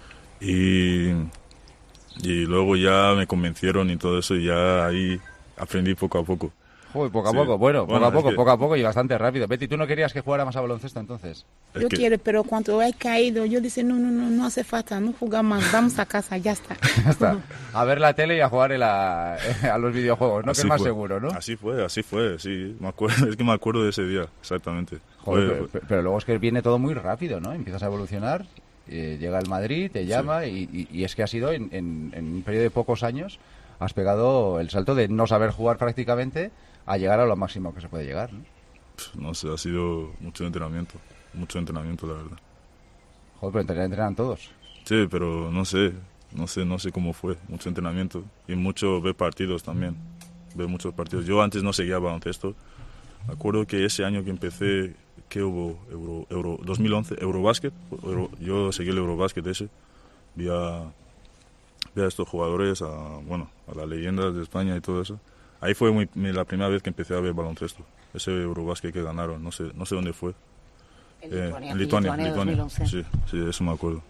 Speaker 24: Y luego ya me convencieron y todo eso, y ya ahí aprendí poco a poco.
Speaker 3: Joder, poco a poco, poco a poco y bastante rápido. Betty, ¿tú no querías que jugara más a baloncesto entonces?
Speaker 4: Yo quiero, pero cuando he caído, yo dije, no hace falta, no jugar más, vamos a casa, ya está.
Speaker 3: Ya está. A ver la tele y a jugar a los videojuegos, ¿no? Así que es más seguro, ¿no?
Speaker 24: Así fue, sí. Es que me acuerdo de ese día, exactamente.
Speaker 3: Joder, pero luego es que viene todo muy rápido, ¿no? Empiezas a evolucionar, llega el Madrid, te llama y es que ha sido en un periodo de pocos años, has pegado el salto de no saber jugar prácticamente a llegar a lo máximo que se puede llegar, ¿no?
Speaker 24: No sé, ha sido mucho entrenamiento, la verdad.
Speaker 3: Joder, pero entrenan todos.
Speaker 24: Sí, pero no sé cómo fue, mucho entrenamiento y mucho ver partidos también, ver muchos partidos. Yo antes no seguía baloncesto, me acuerdo que ese año que empecé, que hubo 2011, Eurobasket, yo seguí el Eurobasket ese, vi a estos jugadores, a las leyendas de España y todo eso. Ahí fue la primera vez que empecé a ver baloncesto. Ese Eurobasket que ganaron, no sé dónde fue. En Lituania.
Speaker 23: 2011.
Speaker 24: Sí, eso me acuerdo.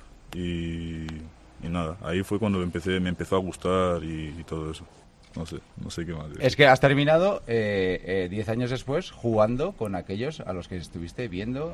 Speaker 24: Y nada, ahí fue cuando me empezó a gustar y todo eso. No sé qué más decir.
Speaker 3: Es que has terminado 10 años después jugando con aquellos a los que estuviste viendo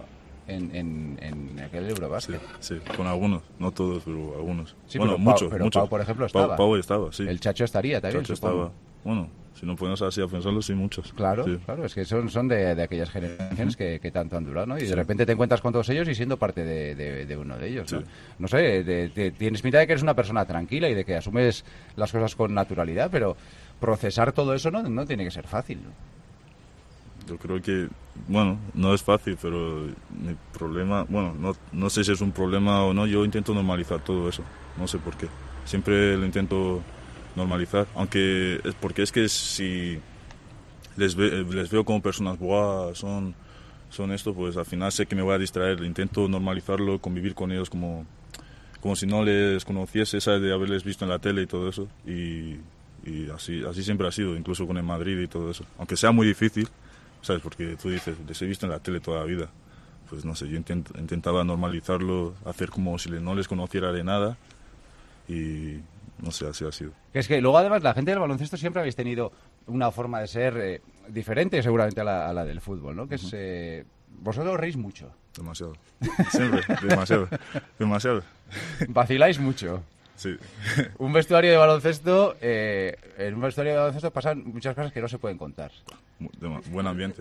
Speaker 3: en aquel Eurobasket.
Speaker 24: Sí, con algunos, no todos, pero algunos.
Speaker 3: Sí,
Speaker 24: bueno,
Speaker 3: muchos.
Speaker 24: Muchos.
Speaker 3: Pau, por ejemplo, estaba.
Speaker 24: Pau estaba, sí.
Speaker 3: El Chacho estaría también,
Speaker 24: Chacho
Speaker 3: supongo.
Speaker 24: estaba. Bueno, si no podemos así a pensarlo, sí, muchos.
Speaker 3: Claro,
Speaker 24: sí.
Speaker 3: Claro, es que son de aquellas generaciones que tanto han durado, ¿no? Y de repente te encuentras con todos ellos y siendo parte de uno de ellos, ¿no? Sí. No sé, tienes pinta de que eres una persona tranquila y de que asumes las cosas con naturalidad, pero procesar todo eso no tiene que ser fácil, ¿no?
Speaker 24: Yo creo que, no es fácil, pero mi problema, no sé si es un problema o no, yo intento normalizar todo eso, no sé por qué. Siempre lo intento normalizar, porque es que si les veo como personas, son son esto, pues al final sé que me voy a distraer, intento normalizarlo, convivir con ellos como si no les conociese, ¿sabes? De haberles visto en la tele y todo eso, y así siempre ha sido, incluso con el Madrid y todo eso, aunque sea muy difícil, ¿sabes? Porque tú dices, les he visto en la tele toda la vida, pues no sé, yo intentaba normalizarlo, hacer como si no les conociera de nada, y no sé, así ha sido.
Speaker 3: Es que luego además la gente del baloncesto siempre habéis tenido una forma de ser diferente seguramente a la del fútbol, ¿no? Que es, vosotros reís mucho.
Speaker 24: Demasiado. Siempre, demasiado.
Speaker 3: Vaciláis mucho.
Speaker 24: Sí.
Speaker 3: Un vestuario de baloncesto, en un vestuario de baloncesto pasan muchas cosas que no se pueden contar.
Speaker 24: Buen ambiente.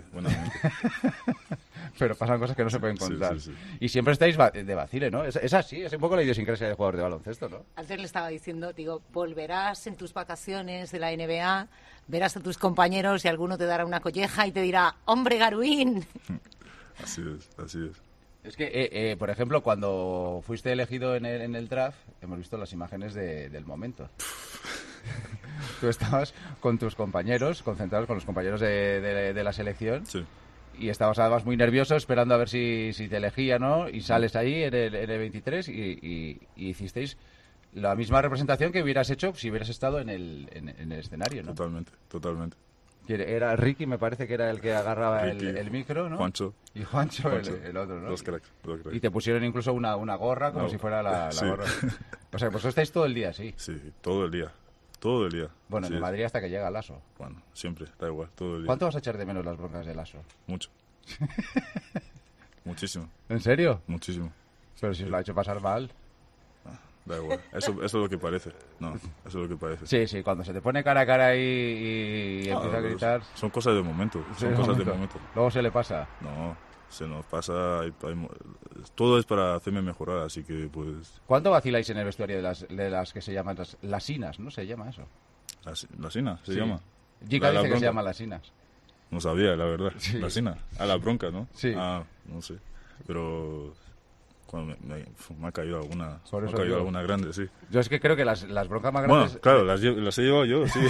Speaker 3: Pero pasan cosas que no se pueden contar.
Speaker 24: Sí.
Speaker 3: Y siempre estáis de vacile, ¿no? Es así, es un poco la idiosincrasia del jugador de baloncesto, ¿no?
Speaker 23: Antes le estaba diciendo, digo, volverás en tus vacaciones de la NBA, verás a tus compañeros y alguno te dará una colleja y te dirá, ¡hombre, Garuín!
Speaker 24: Así es.
Speaker 3: Es que, por ejemplo, cuando fuiste elegido en el draft, hemos visto las imágenes del momento. Tú estabas con tus compañeros, concentrados con los compañeros de la selección.
Speaker 24: Sí.
Speaker 3: Y estabas además muy nervioso, esperando a ver si te elegía, ¿no? Y sales ahí en el 23 y hicisteis la misma representación que hubieras hecho si hubieras estado en el escenario, ¿no?
Speaker 24: Totalmente.
Speaker 3: Era Ricky, me parece que era el que agarraba el micro, ¿no?
Speaker 24: Juancho.
Speaker 3: Y Juancho. El otro, ¿no?
Speaker 24: Los cracks.
Speaker 3: Y te pusieron incluso una gorra, como si fuera la gorra. O sea, vosotros estáis todo el día, ¿sí?
Speaker 24: Sí, todo el día.
Speaker 3: Bueno, en Madrid hasta que llega Lasso.
Speaker 24: Bueno, siempre, da igual, todo el día.
Speaker 3: ¿Cuánto vas a echar de menos las broncas de Lasso?
Speaker 24: Mucho. Muchísimo.
Speaker 3: ¿En serio?
Speaker 24: Muchísimo.
Speaker 3: Pero si os lo ha hecho pasar mal.
Speaker 24: Da igual, eso es lo que parece. No, eso es lo que parece.
Speaker 3: Sí, cuando se te pone cara a cara ahí y empieza a gritar...
Speaker 24: Son cosas de momento,
Speaker 3: Luego se le pasa.
Speaker 24: No, se nos pasa... todo es para hacerme mejorar, así que pues...
Speaker 3: ¿Cuánto vaciláis en el vestuario de las que se llaman las inas, no? ¿Se llama eso?
Speaker 24: ¿Las inas se llama?
Speaker 3: Giga dice que se llama las inas.
Speaker 24: No sabía, la verdad.
Speaker 3: Sí.
Speaker 24: Las inas. La bronca, ¿no?
Speaker 3: Sí.
Speaker 24: No sé. Pero... Cuando me ha caído alguna, alguna grande, sí.
Speaker 3: Yo es que creo que las broncas más grandes...
Speaker 24: Bueno, claro, las he llevado yo, sí.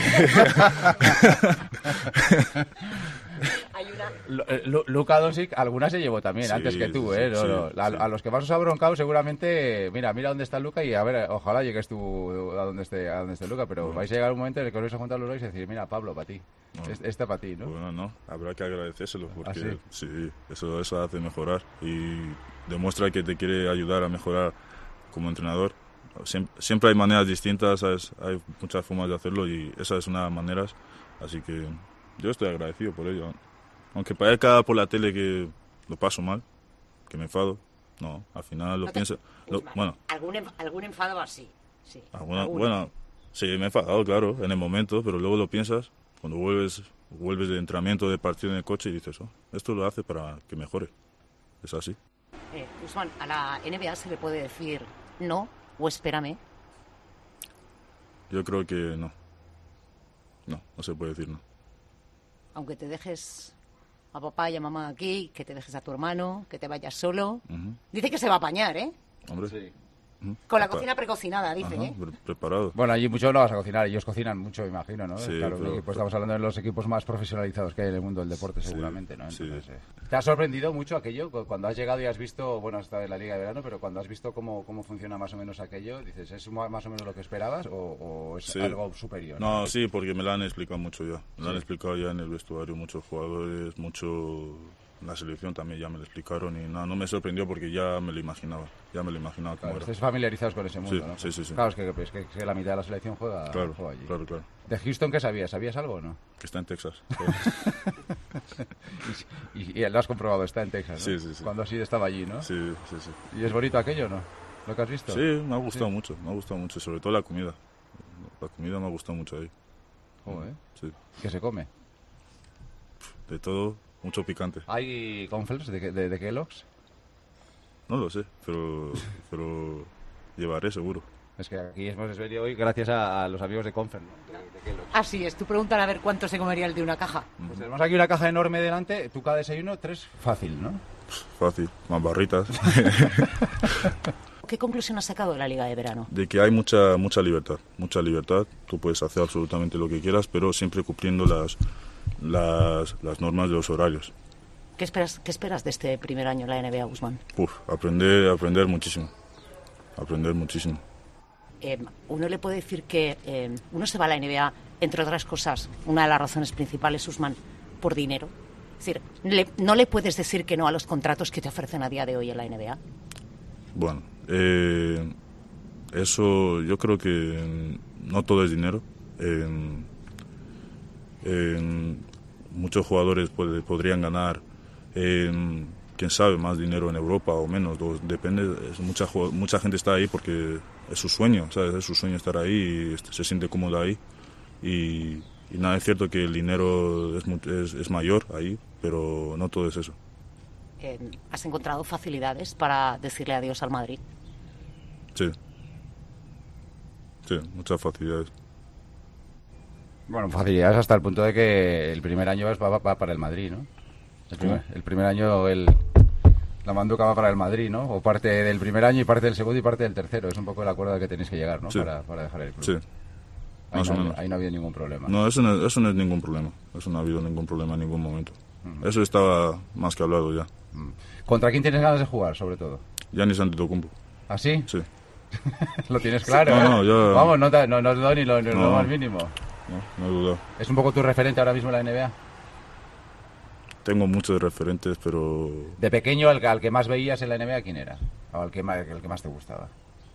Speaker 23: Hay una...
Speaker 3: Luka Doncic algunas se llevó también, antes que tú, ¿eh?
Speaker 24: Sí.
Speaker 3: A los que más os ha broncado seguramente... Mira dónde está Luka y a ver, ojalá llegues tú a donde esté Luka, pero vais a llegar un momento en el que os vais a juntar los dos y decir, mira, Pablo, para ti. Este para ti, ¿no?
Speaker 24: Bueno, no, habrá que agradecérselo, porque
Speaker 3: sí,
Speaker 24: eso hace mejorar y demuestra que te quiere ayudar a mejorar como entrenador. Siempre hay maneras distintas, ¿sabes? Hay muchas formas de hacerlo y esa es una de las maneras, así que yo estoy agradecido por ello. Aunque parezca por la tele que lo paso mal, que me enfado, no, al final lo pienso... Bueno,
Speaker 23: ¿Algún enfado así? Sí.
Speaker 24: Bueno, sí, me he enfadado, claro, en el momento, pero luego lo piensas, cuando vuelves de entrenamiento, de partido en el coche y dices, esto lo hace para que mejore. Es así.
Speaker 23: Usman, ¿a la NBA se le puede decir no o espérame?
Speaker 24: Yo creo que no. No se puede decir no.
Speaker 23: Aunque te dejes a papá y a mamá aquí, que te dejes a tu hermano, que te vayas solo. Dice que se va a apañar, ¿eh?
Speaker 24: Hombre, sí.
Speaker 23: Con la cocina precocinada, dice, ¿eh?
Speaker 24: Preparado.
Speaker 3: Bueno, allí mucho no vas a cocinar, ellos cocinan mucho, me imagino, ¿no?
Speaker 24: Sí,
Speaker 3: claro,
Speaker 24: pero
Speaker 3: estamos hablando de los equipos más profesionalizados que hay en el mundo del deporte, seguramente, ¿no? Entonces,
Speaker 24: sí.
Speaker 3: ¿Te ha sorprendido mucho aquello? Cuando has llegado y has visto, bueno, hasta en la Liga de Verano, pero cuando has visto cómo funciona más o menos aquello, dices, ¿es más o menos lo que esperabas o es algo superior?
Speaker 24: No, sí, porque me lo han explicado mucho ya. Me lo han explicado ya en el vestuario muchos jugadores, la selección también ya me lo explicaron y no me sorprendió porque ya me lo imaginaba
Speaker 3: Claro,
Speaker 24: cómo era.
Speaker 3: estés familiarizados con ese mundo, ¿no?
Speaker 24: Sí.
Speaker 3: Claro, es que la mitad de la selección juega allí.
Speaker 24: Claro.
Speaker 3: ¿De Houston qué sabías? ¿Sabías algo o no?
Speaker 24: Que está en Texas.
Speaker 3: y lo has comprobado, está en Texas, ¿no?
Speaker 24: Sí.
Speaker 3: Cuando así estaba allí, ¿no?
Speaker 24: Sí.
Speaker 3: ¿Y es bonito aquello, no? ¿Lo que has visto?
Speaker 24: Sí, me ha gustado mucho, sobre todo la comida. La comida me ha gustado mucho ahí. Sí.
Speaker 3: ¿Qué se come?
Speaker 24: De todo, mucho picante.
Speaker 3: ¿Hay cornflakes de Kellogg's?
Speaker 24: No lo sé, pero llevaré seguro.
Speaker 3: Es que aquí hemos venido hoy gracias a los amigos de Confer, ¿no? de Kellogg's.
Speaker 23: Así es, tú pregúntale a ver cuánto se comería el de una caja.
Speaker 3: Pues tenemos aquí una caja enorme delante, tú cada desayuno 3, fácil, ¿no?
Speaker 24: Fácil, más barritas.
Speaker 23: ¿Qué conclusión has sacado de la Liga de Verano?
Speaker 24: De que hay mucha libertad, tú puedes hacer absolutamente lo que quieras, pero siempre cumpliendo las normas de los horarios.
Speaker 23: ¿Qué esperas de este primer año en la NBA, Guzmán?
Speaker 24: Aprender muchísimo.
Speaker 23: Uno le puede decir que uno se va a la NBA, entre otras cosas, una de las razones principales, Guzmán, por dinero. Es decir, no le puedes decir que no a los contratos que te ofrecen a día de hoy en la NBA.
Speaker 24: Bueno, eso yo creo que no todo es dinero. Muchos jugadores podrían ganar, quién sabe, más dinero en Europa o menos, depende. Mucha gente está ahí porque es su sueño, ¿sabes? Es su sueño estar ahí y se siente cómodo ahí. Y nada, es cierto que el dinero es mayor ahí, pero no todo es eso.
Speaker 23: ¿Has encontrado facilidades para decirle adiós al Madrid?
Speaker 24: Sí, muchas facilidades.
Speaker 3: Bueno, facilidades hasta el punto de que el primer año va para el Madrid, ¿no? El primer año la manduca va para el Madrid, ¿no? O parte del primer año y parte del segundo y parte del tercero. Es un poco el acuerdo al que tenéis que llegar, ¿no?
Speaker 24: Sí.
Speaker 3: Para dejar el club.
Speaker 24: Sí.
Speaker 3: Ahí no había ningún problema.
Speaker 24: No, eso no es ningún problema. Eso no ha habido ningún problema en ningún momento. Eso estaba más que hablado ya.
Speaker 3: ¿Contra quién tienes ganas de jugar, sobre todo?
Speaker 24: Giannis Antetokounmpo.
Speaker 3: ¿Ah, sí?
Speaker 24: Sí.
Speaker 3: ¿Lo tienes claro?
Speaker 24: No, yo...
Speaker 3: Vamos, no os doy ni lo más mínimo.
Speaker 24: No he dudado.
Speaker 3: ¿Es un poco tu referente ahora mismo en la NBA?
Speaker 24: Tengo muchos referentes, pero...
Speaker 3: De pequeño, al que más veías en la NBA, ¿quién era? ¿O el que más te gustaba?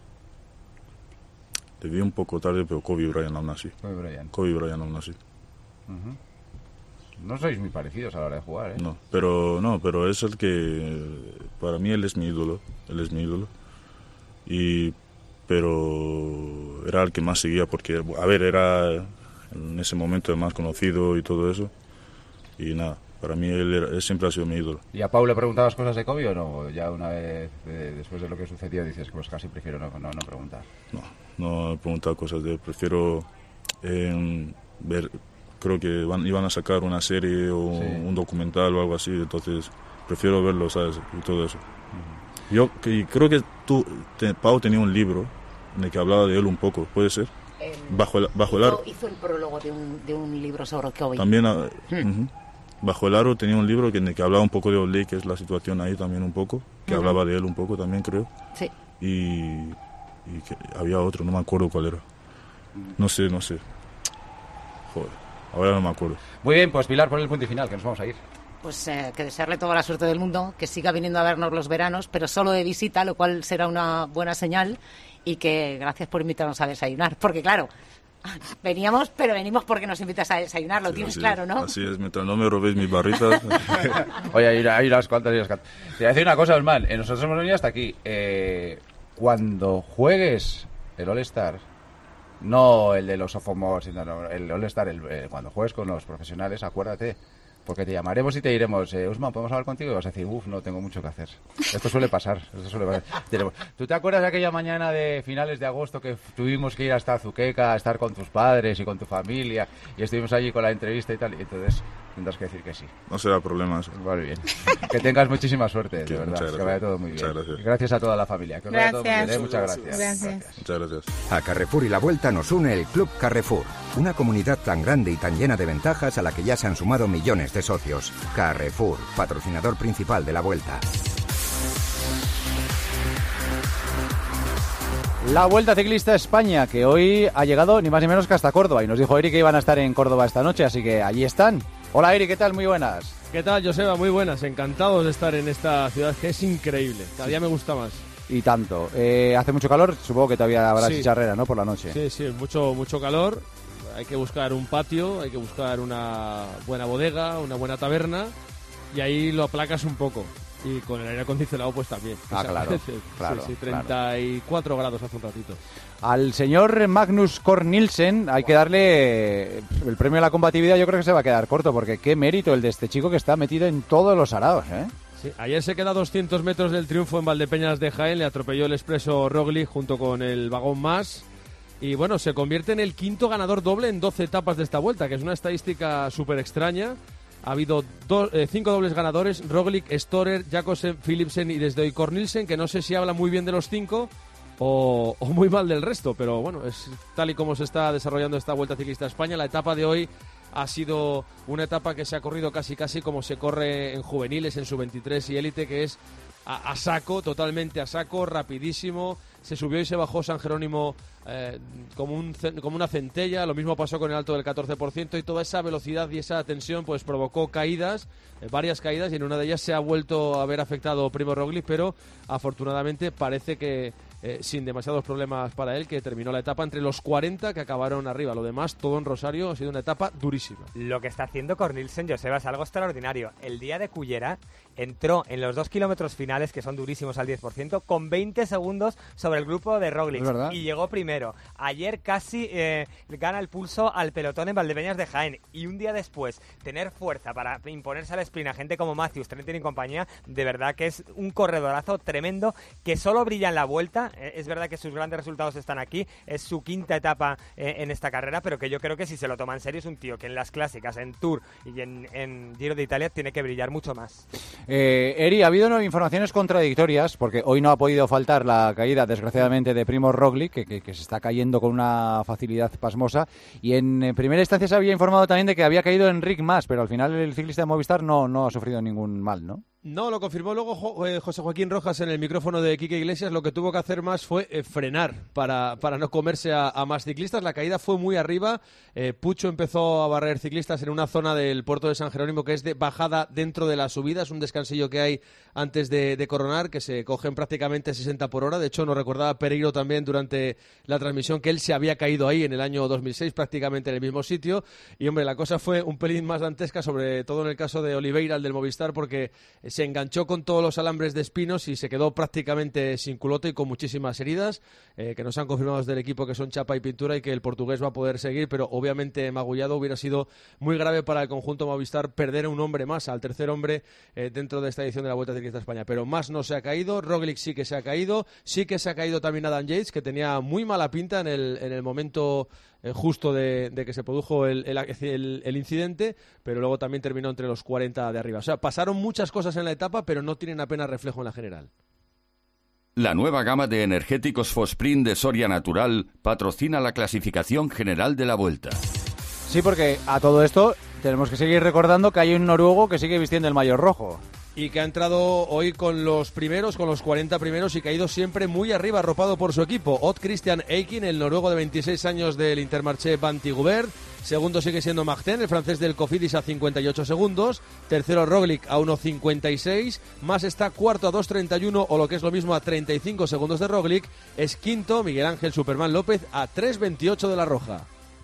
Speaker 24: Te vi un poco tarde, pero Kobe Bryant aún así. Kobe Bryant aún así.
Speaker 3: No sois muy parecidos a la hora de jugar, ¿eh?
Speaker 24: No, pero es el que... Para mí él es mi ídolo. Pero era el que más seguía porque, era en ese momento el más conocido y todo eso. Y nada, para mí él siempre ha sido mi ídolo.
Speaker 3: ¿Y a Pau le preguntabas cosas de Kobe o no? Ya una vez, después de lo que sucedió, dices que pues casi prefiero no preguntar.
Speaker 24: No he preguntado cosas de él. Prefiero ver... Creo que iban a sacar una serie o un documental o algo así, entonces prefiero verlo, ¿sabes? Y todo eso. Yo creo que Pau tenía un libro en el que hablaba de él un poco, ¿puede ser? Bajo el aro.
Speaker 23: Hizo el prólogo de un libro sobre Kobe.
Speaker 24: También, Bajo el aro tenía un libro en el que hablaba un poco de Ole, que es la situación ahí también un poco, que hablaba de él un poco también, creo.
Speaker 23: Sí.
Speaker 24: Y que había otro, no me acuerdo cuál era. No sé. Joder. Ahora no me acuerdo.
Speaker 3: Muy bien, pues Pilar, pon el punto y final, que nos vamos a ir.
Speaker 23: Pues que desearle toda la suerte del mundo, que siga viniendo a vernos los veranos, pero solo de visita, lo cual será una buena señal, y que gracias por invitarnos a desayunar, porque claro, venimos porque nos invitas a desayunar, lo tienes claro, ¿no?
Speaker 24: Así es, mientras no me robéis mis barritas.
Speaker 3: Oye, hay unas cuantas. Te voy a decir una cosa, Osman, nosotros hemos venido hasta aquí. Cuando juegues el All-Star, no el de los sophomores, sino el All-Star, cuando juegues con los profesionales, acuérdate, porque te llamaremos y te diremos, Usman, ¿podemos hablar contigo? Y vas a decir, no tengo mucho que hacer. Esto suele pasar. ¿Tú te acuerdas de aquella mañana de finales de agosto que tuvimos que ir hasta Azuqueca a estar con tus padres y con tu familia y estuvimos allí con la entrevista y tal? Y entonces tendrás que decir que sí.
Speaker 24: No será problema eso.
Speaker 3: Vale, bien. Que tengas muchísima suerte, de verdad. Que vaya todo muy bien.
Speaker 24: Muchas gracias.
Speaker 3: Gracias a toda la familia. Que os vaya todo muy bien, Muchas
Speaker 23: gracias.
Speaker 24: Muchas gracias.
Speaker 6: A Carrefour y la Vuelta nos une el Club Carrefour, una comunidad tan grande y tan llena de ventajas a la que ya se han sumado millones de socios. Carrefour, patrocinador principal de la Vuelta.
Speaker 3: La Vuelta Ciclista España, que hoy ha llegado ni más ni menos que hasta Córdoba, y nos dijo Eric que iban a estar en Córdoba esta noche, así que allí están. Hola Eric, ¿qué tal? Muy buenas.
Speaker 10: ¿Qué tal, Joseba? Muy buenas, encantados de estar en esta ciudad que es increíble, cada día me gusta más.
Speaker 3: Y tanto. Hace mucho calor, supongo que todavía habrá chicharrera, ¿no? Por la noche.
Speaker 10: Sí, mucho calor. Hay que buscar un patio, hay que buscar una buena bodega, una buena taberna, y ahí lo aplacas un poco. Y con el aire acondicionado pues también.
Speaker 3: Claro.
Speaker 10: 34 grados hace un ratito.
Speaker 3: Al señor Magnus Cort Nielsen hay que darle el premio a la combatividad. Yo creo que se va a quedar corto, porque qué mérito el de este chico que está metido en todos los araos, ¿eh?
Speaker 10: Sí, ayer se queda a 200 metros del triunfo en Valdepeñas de Jaén, le atropelló el expreso Roglic junto con el vagón más. Y bueno, se convierte en el quinto ganador doble en 12 etapas de esta vuelta, que es una estadística súper extraña. Ha habido 5 dobles ganadores: Roglic, Storer, Jakobsen, Philipsen y desde hoy Cort Nielsen, que no sé si habla muy bien de los 5 o muy mal del resto, pero bueno, es tal y como se está desarrollando esta Vuelta Ciclista a España. La etapa de hoy ha sido una etapa que se ha corrido casi como se corre en juveniles, en sub-23 y élite, que es a saco, totalmente a saco, rapidísimo. Se subió y se bajó San Jerónimo como una centella. Lo mismo pasó con el Alto del 14%, y toda esa velocidad y esa tensión pues provocó caídas, varias caídas, y en una de ellas se ha vuelto a ver afectado Primo Roglic, pero afortunadamente parece que sin demasiados problemas para él, que terminó la etapa entre los 40 que acabaron arriba. Lo demás, todo en Rosario, ha sido una etapa durísima.
Speaker 13: Lo que está haciendo Cornelsen, Joseba, es algo extraordinario. El día de Cullera entró en los 2 kilómetros finales, que son durísimos al 10%, con 20 segundos sobre el grupo de Roglic, y llegó primero. Ayer casi gana el pulso al pelotón en Valdepeñas de Jaén, y un día después tener fuerza para imponerse al sprint a gente como Matthews, Trentin y compañía, de verdad que es un corredorazo tremendo, que solo brilla en la vuelta. Es verdad que sus grandes resultados están aquí, es su quinta etapa en esta carrera, pero que yo creo que si se lo toma en serio es un tío que en las clásicas, en Tour y en Giro de Italia tiene que brillar mucho más.
Speaker 3: Eri, ha habido informaciones contradictorias, porque hoy no ha podido faltar la caída, desgraciadamente, de Primo Roglic, que se está cayendo con una facilidad pasmosa, y en primera instancia se había informado también de que había caído Enric Mas, pero al final el ciclista de Movistar no ha sufrido ningún mal, ¿no?
Speaker 10: No, lo confirmó luego José Joaquín Rojas en el micrófono de Quique Iglesias. Lo que tuvo que hacer más fue frenar para no comerse a más ciclistas. La caída fue muy arriba. Pucho empezó a barrer ciclistas en una zona del puerto de San Jerónimo que es de bajada dentro de la subida. Es un descansillo que hay antes de coronar, que se cogen prácticamente 60 por hora. De hecho, nos recordaba Pereiro también durante la transmisión que él se había caído ahí en el año 2006, prácticamente en el mismo sitio. Y, hombre, la cosa fue un pelín más dantesca, sobre todo en el caso de Oliveira, el del Movistar, porque se enganchó con todos los alambres de espinos y se quedó prácticamente sin culote y con muchísimas heridas, que nos han confirmado desde el equipo que son chapa y pintura, y que el portugués va a poder seguir, pero obviamente magullado. Hubiera sido muy grave para el conjunto Movistar perder a un hombre más, al tercer hombre dentro de esta edición de la Vuelta Ciclista a España. Pero más no se ha caído. Roglic sí que se ha caído también Adam Yates, que tenía muy mala pinta en el momento justo de que se produjo el incidente, pero luego también terminó entre los 40 de arriba. O sea, pasaron muchas cosas en la etapa, pero no tienen apenas reflejo en la general.
Speaker 7: La nueva gama de energéticos Fosprint de Soria Natural patrocina la clasificación general de la Vuelta.
Speaker 3: Sí, porque a todo esto tenemos que seguir recordando que hay un noruego que sigue vistiendo el maillot rojo.
Speaker 10: Y que ha entrado hoy con los 40 primeros, y que ha ido siempre muy arriba, arropado por su equipo. Odd Christian Eikin, el noruego de 26 años del Intermarché Vantigubert. Segundo sigue siendo Magten, el francés del Cofidis, a 58 segundos. Tercero Roglic a 1.56. Más está cuarto a 2.31, o lo que es lo mismo, a 35 segundos de Roglic. Es quinto Miguel Ángel Superman López a 3.28 de la Roja.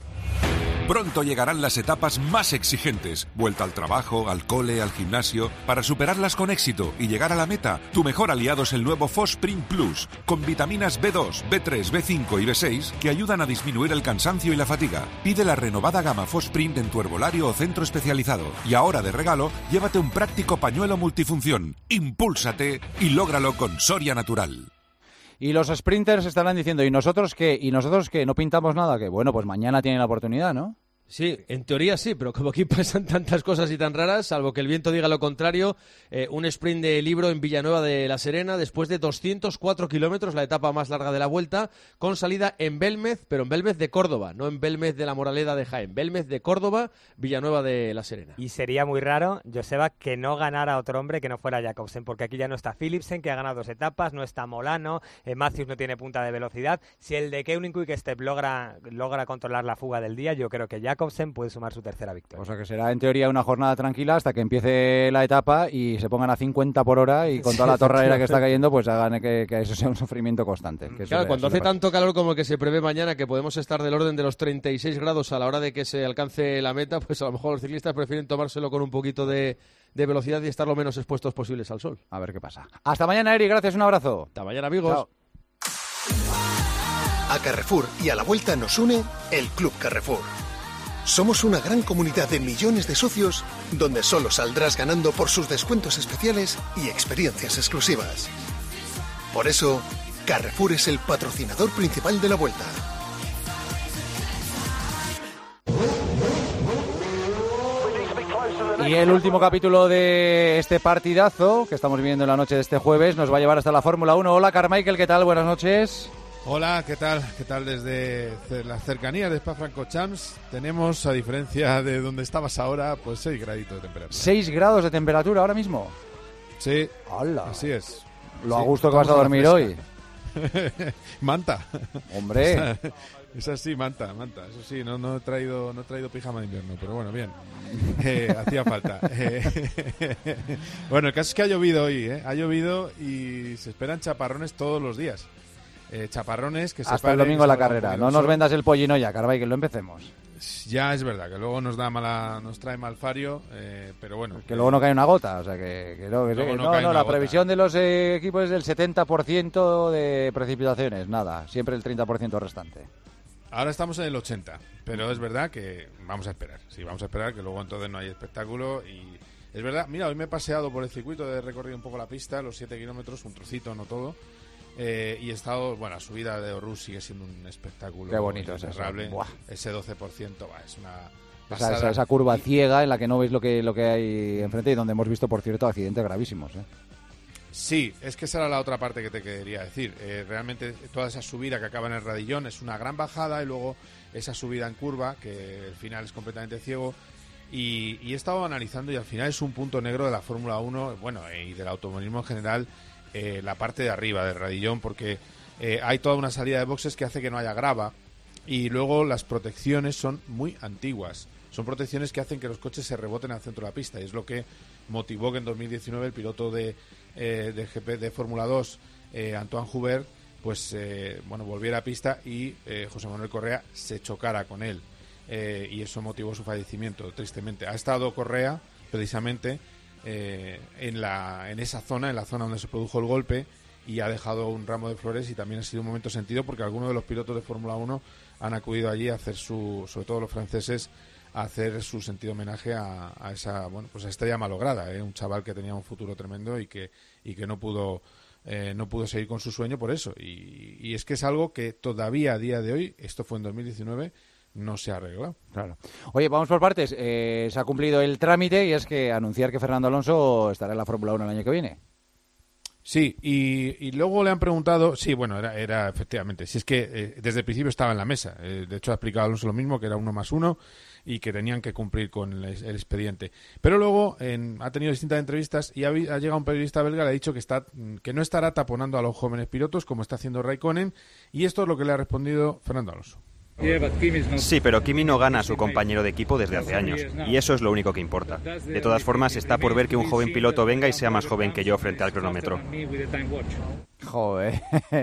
Speaker 16: Pronto llegarán las etapas más exigentes. Vuelta al trabajo, al cole, al gimnasio. Para superarlas con éxito y llegar a la meta, tu mejor aliado es el nuevo Fosprint Plus, con vitaminas B2, B3, B5 y B6 que ayudan a disminuir el cansancio y la fatiga. Pide la renovada gama Fosprint en tu herbolario o centro especializado. Y ahora, de regalo, llévate un práctico pañuelo multifunción. Impúlsate y lógralo con Soria Natural.
Speaker 3: Y los sprinters estarán diciendo, ¿y nosotros qué? ¿Y nosotros qué? ¿No pintamos nada? Que bueno, pues mañana tienen la oportunidad, ¿no?
Speaker 10: Sí, en teoría sí, pero como aquí pasan tantas cosas y tan raras, salvo que el viento diga lo contrario, un sprint de Libro en Villanueva de la Serena, después de 204 kilómetros, la etapa más larga de la Vuelta, con salida en Belmez, pero en Belmez de Córdoba, no en Belmez de la Moraleda de Jaén, Belmez de Córdoba, Villanueva de la Serena.
Speaker 13: Y sería muy raro, Joseba, que no ganara otro hombre que no fuera Jacobsen, porque aquí ya no está Philipsen, que ha ganado 2 etapas, no está Molano, Matthews no tiene punta de velocidad. Si el de Keuning Quick-Step logra controlar la fuga del día, yo creo que Jacobsen puede sumar su tercera victoria.
Speaker 3: O sea que será en teoría una jornada tranquila hasta que empiece la etapa y se pongan a 50 por hora y con toda la torradera que está cayendo, pues hagan que eso sea un sufrimiento constante. Que
Speaker 10: claro, cuando hace tanto calor como el que se prevé mañana, que podemos estar del orden de los 36 grados a la hora de que se alcance la meta, pues a lo mejor los ciclistas prefieren tomárselo con un poquito de velocidad y estar lo menos expuestos posibles al sol.
Speaker 3: A ver qué pasa. Hasta mañana, Eri, gracias, un abrazo.
Speaker 10: Hasta mañana, amigos.
Speaker 3: Chao.
Speaker 22: A Carrefour y a la Vuelta nos une el Club Carrefour. Somos una gran comunidad de millones de socios donde solo saldrás ganando por sus descuentos especiales y experiencias exclusivas. Por eso, Carrefour es el patrocinador principal de la Vuelta.
Speaker 3: Y el último capítulo de este partidazo que estamos viviendo en la noche de este jueves nos va a llevar hasta la Fórmula 1. Hola, Carmichael, ¿qué tal? Buenas noches.
Speaker 9: Hola, ¿qué tal? ¿Qué tal desde las cercanías de Spa-Francorchamps? Tenemos, a diferencia de donde estabas ahora, pues 6 graditos de temperatura.
Speaker 3: 6 grados de temperatura ahora mismo.
Speaker 9: Sí,
Speaker 3: ¡hala!
Speaker 9: Así es.
Speaker 3: Lo a gusto que vas a dormir hoy.
Speaker 9: Manta.
Speaker 3: Hombre.
Speaker 9: Es así, manta. Eso sí, no he traído pijama de invierno, pero bueno, bien. Hacía falta. Bueno, el caso es que ha llovido hoy, Ha llovido y se esperan chaparrones todos los días. Chaparrones que se
Speaker 3: hasta el domingo la carrera. No nos vendas el pollino ya, Carvay, que lo empecemos.
Speaker 9: Ya es verdad que luego nos trae mal fario, pero bueno.
Speaker 3: Que luego no cae una gota, o sea que no, la previsión de los equipos es del 70% de precipitaciones, nada, siempre el 30% restante.
Speaker 9: Ahora estamos en el 80%, pero es verdad que vamos a esperar, que luego entonces no hay espectáculo y es verdad, mira, hoy me he paseado por el circuito, he recorrido un poco la pista, los 7 kilómetros, un trocito, no todo. Y he estado, la subida de Orrus sigue siendo un espectáculo.
Speaker 3: Qué bonito es eso.
Speaker 9: Ese 12%, es una pasada.
Speaker 3: Esa curva ciega en la que no veis lo que hay enfrente y donde hemos visto, por cierto, accidentes gravísimos.
Speaker 9: Sí, es que esa era la otra parte que te quería decir. Realmente toda esa subida que acaba en el Radillón es una gran bajada y luego esa subida en curva, que el final es completamente ciego. Y he estado analizando y al final es un punto negro de la Fórmula 1, y del automovilismo en general. La parte de arriba del Radillón, porque hay toda una salida de boxes que hace que no haya grava y luego las protecciones son muy antiguas. Son protecciones que hacen que los coches se reboten al centro de la pista y es lo que motivó que en 2019 el piloto de GP de Fórmula 2, Antoine Hubert, volviera a pista y José Manuel Correa se chocara con él y eso motivó su fallecimiento, tristemente. Ha estado Correa, precisamente, en esa zona, en la zona donde se produjo el golpe y ha dejado un ramo de flores y también ha sido un momento sentido porque algunos de los pilotos de Fórmula 1 han acudido allí a hacer sobre todo los franceses, a hacer su sentido homenaje a esa estrella malograda, un chaval que tenía un futuro tremendo y que no pudo seguir con su sueño por eso y es que es algo que todavía a día de hoy, esto fue en 2019, no se ha arreglado.
Speaker 3: Claro. Oye, vamos por partes. Se ha cumplido el trámite y es que anunciar que Fernando Alonso estará en la Fórmula 1 el año que viene.
Speaker 9: Sí, y luego le han preguntado... Sí, era efectivamente. Si es que desde el principio estaba en la mesa. De hecho, ha explicado Alonso lo mismo, que era 1+1 y que tenían que cumplir con el expediente. Pero luego ha tenido distintas entrevistas y ha llegado un periodista belga, le ha dicho que no estará taponando a los jóvenes pilotos como está haciendo Raikkonen y esto es lo que le ha respondido Fernando Alonso.
Speaker 11: Sí, pero Kimi no gana a su compañero de equipo desde hace años, y eso es lo único que importa. De todas formas, está por ver que un joven piloto venga y sea más joven que yo frente al cronómetro.
Speaker 3: Joder.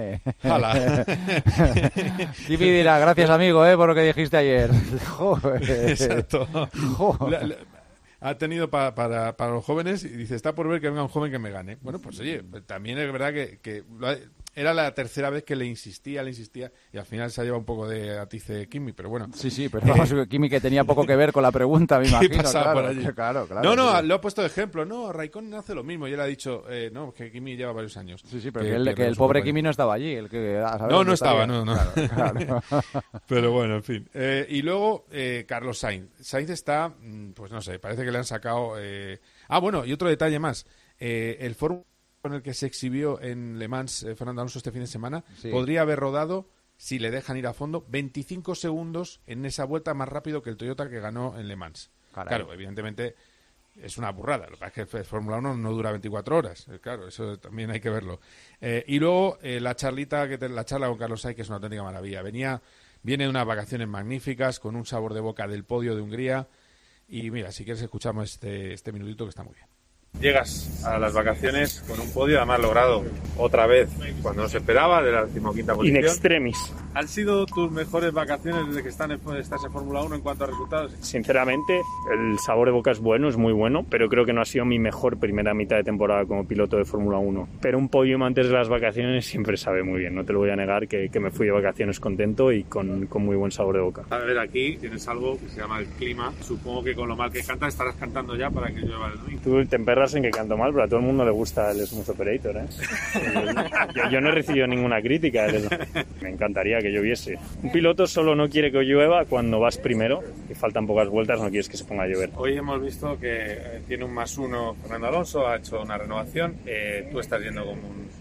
Speaker 3: Kimi dirá, gracias amigo, por lo que dijiste ayer. Joder.
Speaker 9: Exacto. Joder. Ha tenido para los jóvenes y dice, está por ver que venga un joven que me gane. Bueno, pues oye, también es verdad que era la tercera vez que le insistía y al final se ha llevado un poco de atice Kimi, pero bueno.
Speaker 3: Sí, pero vamos, Kimi que tenía poco que ver con la pregunta, me imagino.
Speaker 9: Pasaba por allí.
Speaker 3: Claro.
Speaker 9: No, lo ha puesto de ejemplo. No, Raikkonen hace lo mismo y él ha dicho, que Kimi lleva varios años.
Speaker 3: Sí, pero que el pobre Kimi no estaba allí.
Speaker 9: No estaba. Claro. Pero bueno, en fin. Y luego Carlos Sainz. Sainz está, pues no sé, parece que le han sacado... y otro detalle más. El foro con el que se exhibió en Le Mans Fernando Alonso este fin de semana, podría haber rodado, si le dejan ir a fondo, 25 segundos en esa vuelta más rápido que el Toyota que ganó en Le Mans.
Speaker 3: Caray.
Speaker 9: Claro, evidentemente es una burrada. Lo que pasa es que el Fórmula 1 no dura 24 horas. Claro, eso también hay que verlo. Y luego la charla con Carlos Sainz, que es una auténtica maravilla. Viene de unas vacaciones magníficas, con un sabor de boca del podio de Hungría. Y mira, si quieres escuchamos este minutito que está muy bien.
Speaker 12: Llegas a las vacaciones con un podio además logrado otra vez cuando no se esperaba, de la 15ª posición.
Speaker 14: In extremis.
Speaker 12: ¿Han sido tus mejores vacaciones desde que estás en Fórmula 1 en cuanto a resultados?
Speaker 14: Sinceramente, el sabor de boca es bueno, es muy bueno, pero creo que no ha sido mi mejor primera mitad de temporada como piloto de Fórmula 1. Pero un podium antes de las vacaciones siempre sabe muy bien, no te lo voy a negar, que me fui de vacaciones contento y con muy buen sabor de boca.
Speaker 12: A ver, aquí tienes algo que se llama el clima. Supongo que con lo mal que cantas estarás cantando ya para que llueva el domingo.
Speaker 14: Tú te emperras en que canto mal, pero a todo el mundo le gusta el Smooth Operator, ¿eh? Yo no he recibido ninguna crítica. Me encantaría que lloviese. Un piloto solo no quiere que llueva cuando vas primero y faltan pocas vueltas, no quieres que se ponga a llover.
Speaker 12: Hoy hemos visto que tiene un +1 Fernando Alonso, ha hecho una renovación. Tú estás yendo como un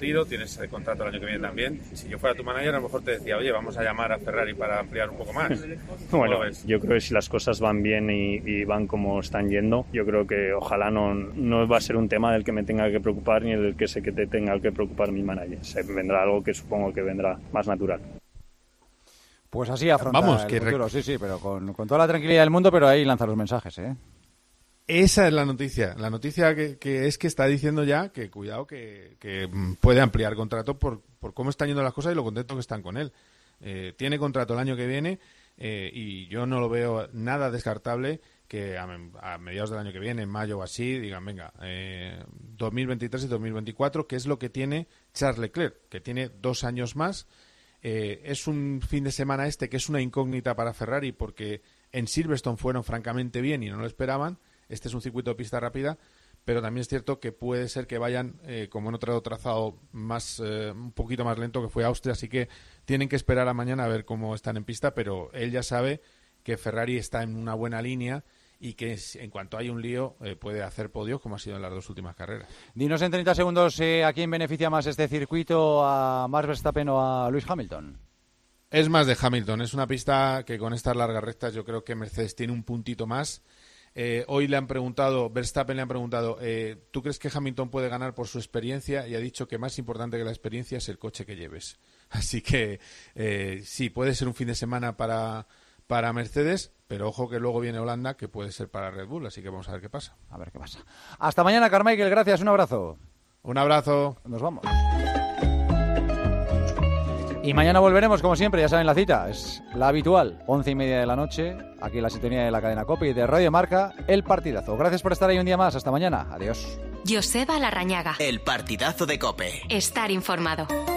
Speaker 12: partido, tienes el contrato el año que viene también. Si yo fuera tu manager, a lo mejor te decía, oye, vamos a llamar a Ferrari para ampliar un poco más.
Speaker 14: Bueno, yo creo que si las cosas van bien y van como están yendo, yo creo que ojalá no va a ser un tema del que me tenga que preocupar ni del que sé que te tenga que preocupar mi manager. Vendrá algo que supongo que vendrá más natural.
Speaker 3: Pues así afronta el futuro, sí, pero con toda la tranquilidad del mundo, pero ahí lanza los mensajes, ¿eh?
Speaker 9: Esa es la noticia. La noticia que es que está diciendo ya que cuidado que puede ampliar contrato por cómo están yendo las cosas y lo contento que están con él. Tiene contrato el año que viene y yo no lo veo nada descartable que a mediados del año que viene, en mayo o así, digan, venga, 2023 y 2024, que es lo que tiene Charles Leclerc, que tiene 2 años más. Es un fin de semana que es una incógnita para Ferrari porque en Silverstone fueron francamente bien y no lo esperaban. Este es un circuito de pista rápida, pero también es cierto que puede ser que vayan como en otro trazado un poquito más lento que fue Austria, así que tienen que esperar a mañana a ver cómo están en pista, pero él ya sabe que Ferrari está en una buena línea y que en cuanto hay un lío puede hacer podios como ha sido en las 2 últimas carreras.
Speaker 3: Dinos en 30 segundos a quién beneficia más este circuito, a Max Verstappen o a Lewis Hamilton.
Speaker 9: Es más de Hamilton, es una pista que con estas largas rectas yo creo que Mercedes tiene un puntito más. Hoy Verstappen le han preguntado, ¿tú crees que Hamilton puede ganar por su experiencia? Y ha dicho que más importante que la experiencia es el coche que lleves. Así que sí, puede ser un fin de semana para Mercedes, pero ojo que luego viene Holanda, que puede ser para Red Bull, así que vamos a ver qué pasa.
Speaker 3: A ver qué pasa. Hasta mañana, Carmichael, gracias, un abrazo.
Speaker 9: Un abrazo.
Speaker 3: Nos vamos. Y mañana volveremos, como siempre, ya saben la cita, es la habitual, 11:30 de la noche, aquí en la sintonía de la cadena COPE y de Radio Marca, El Partidazo. Gracias por estar ahí un día más, hasta mañana, adiós.
Speaker 1: Joseba Larrañaga.
Speaker 2: El Partidazo de COPE.
Speaker 1: Estar informado.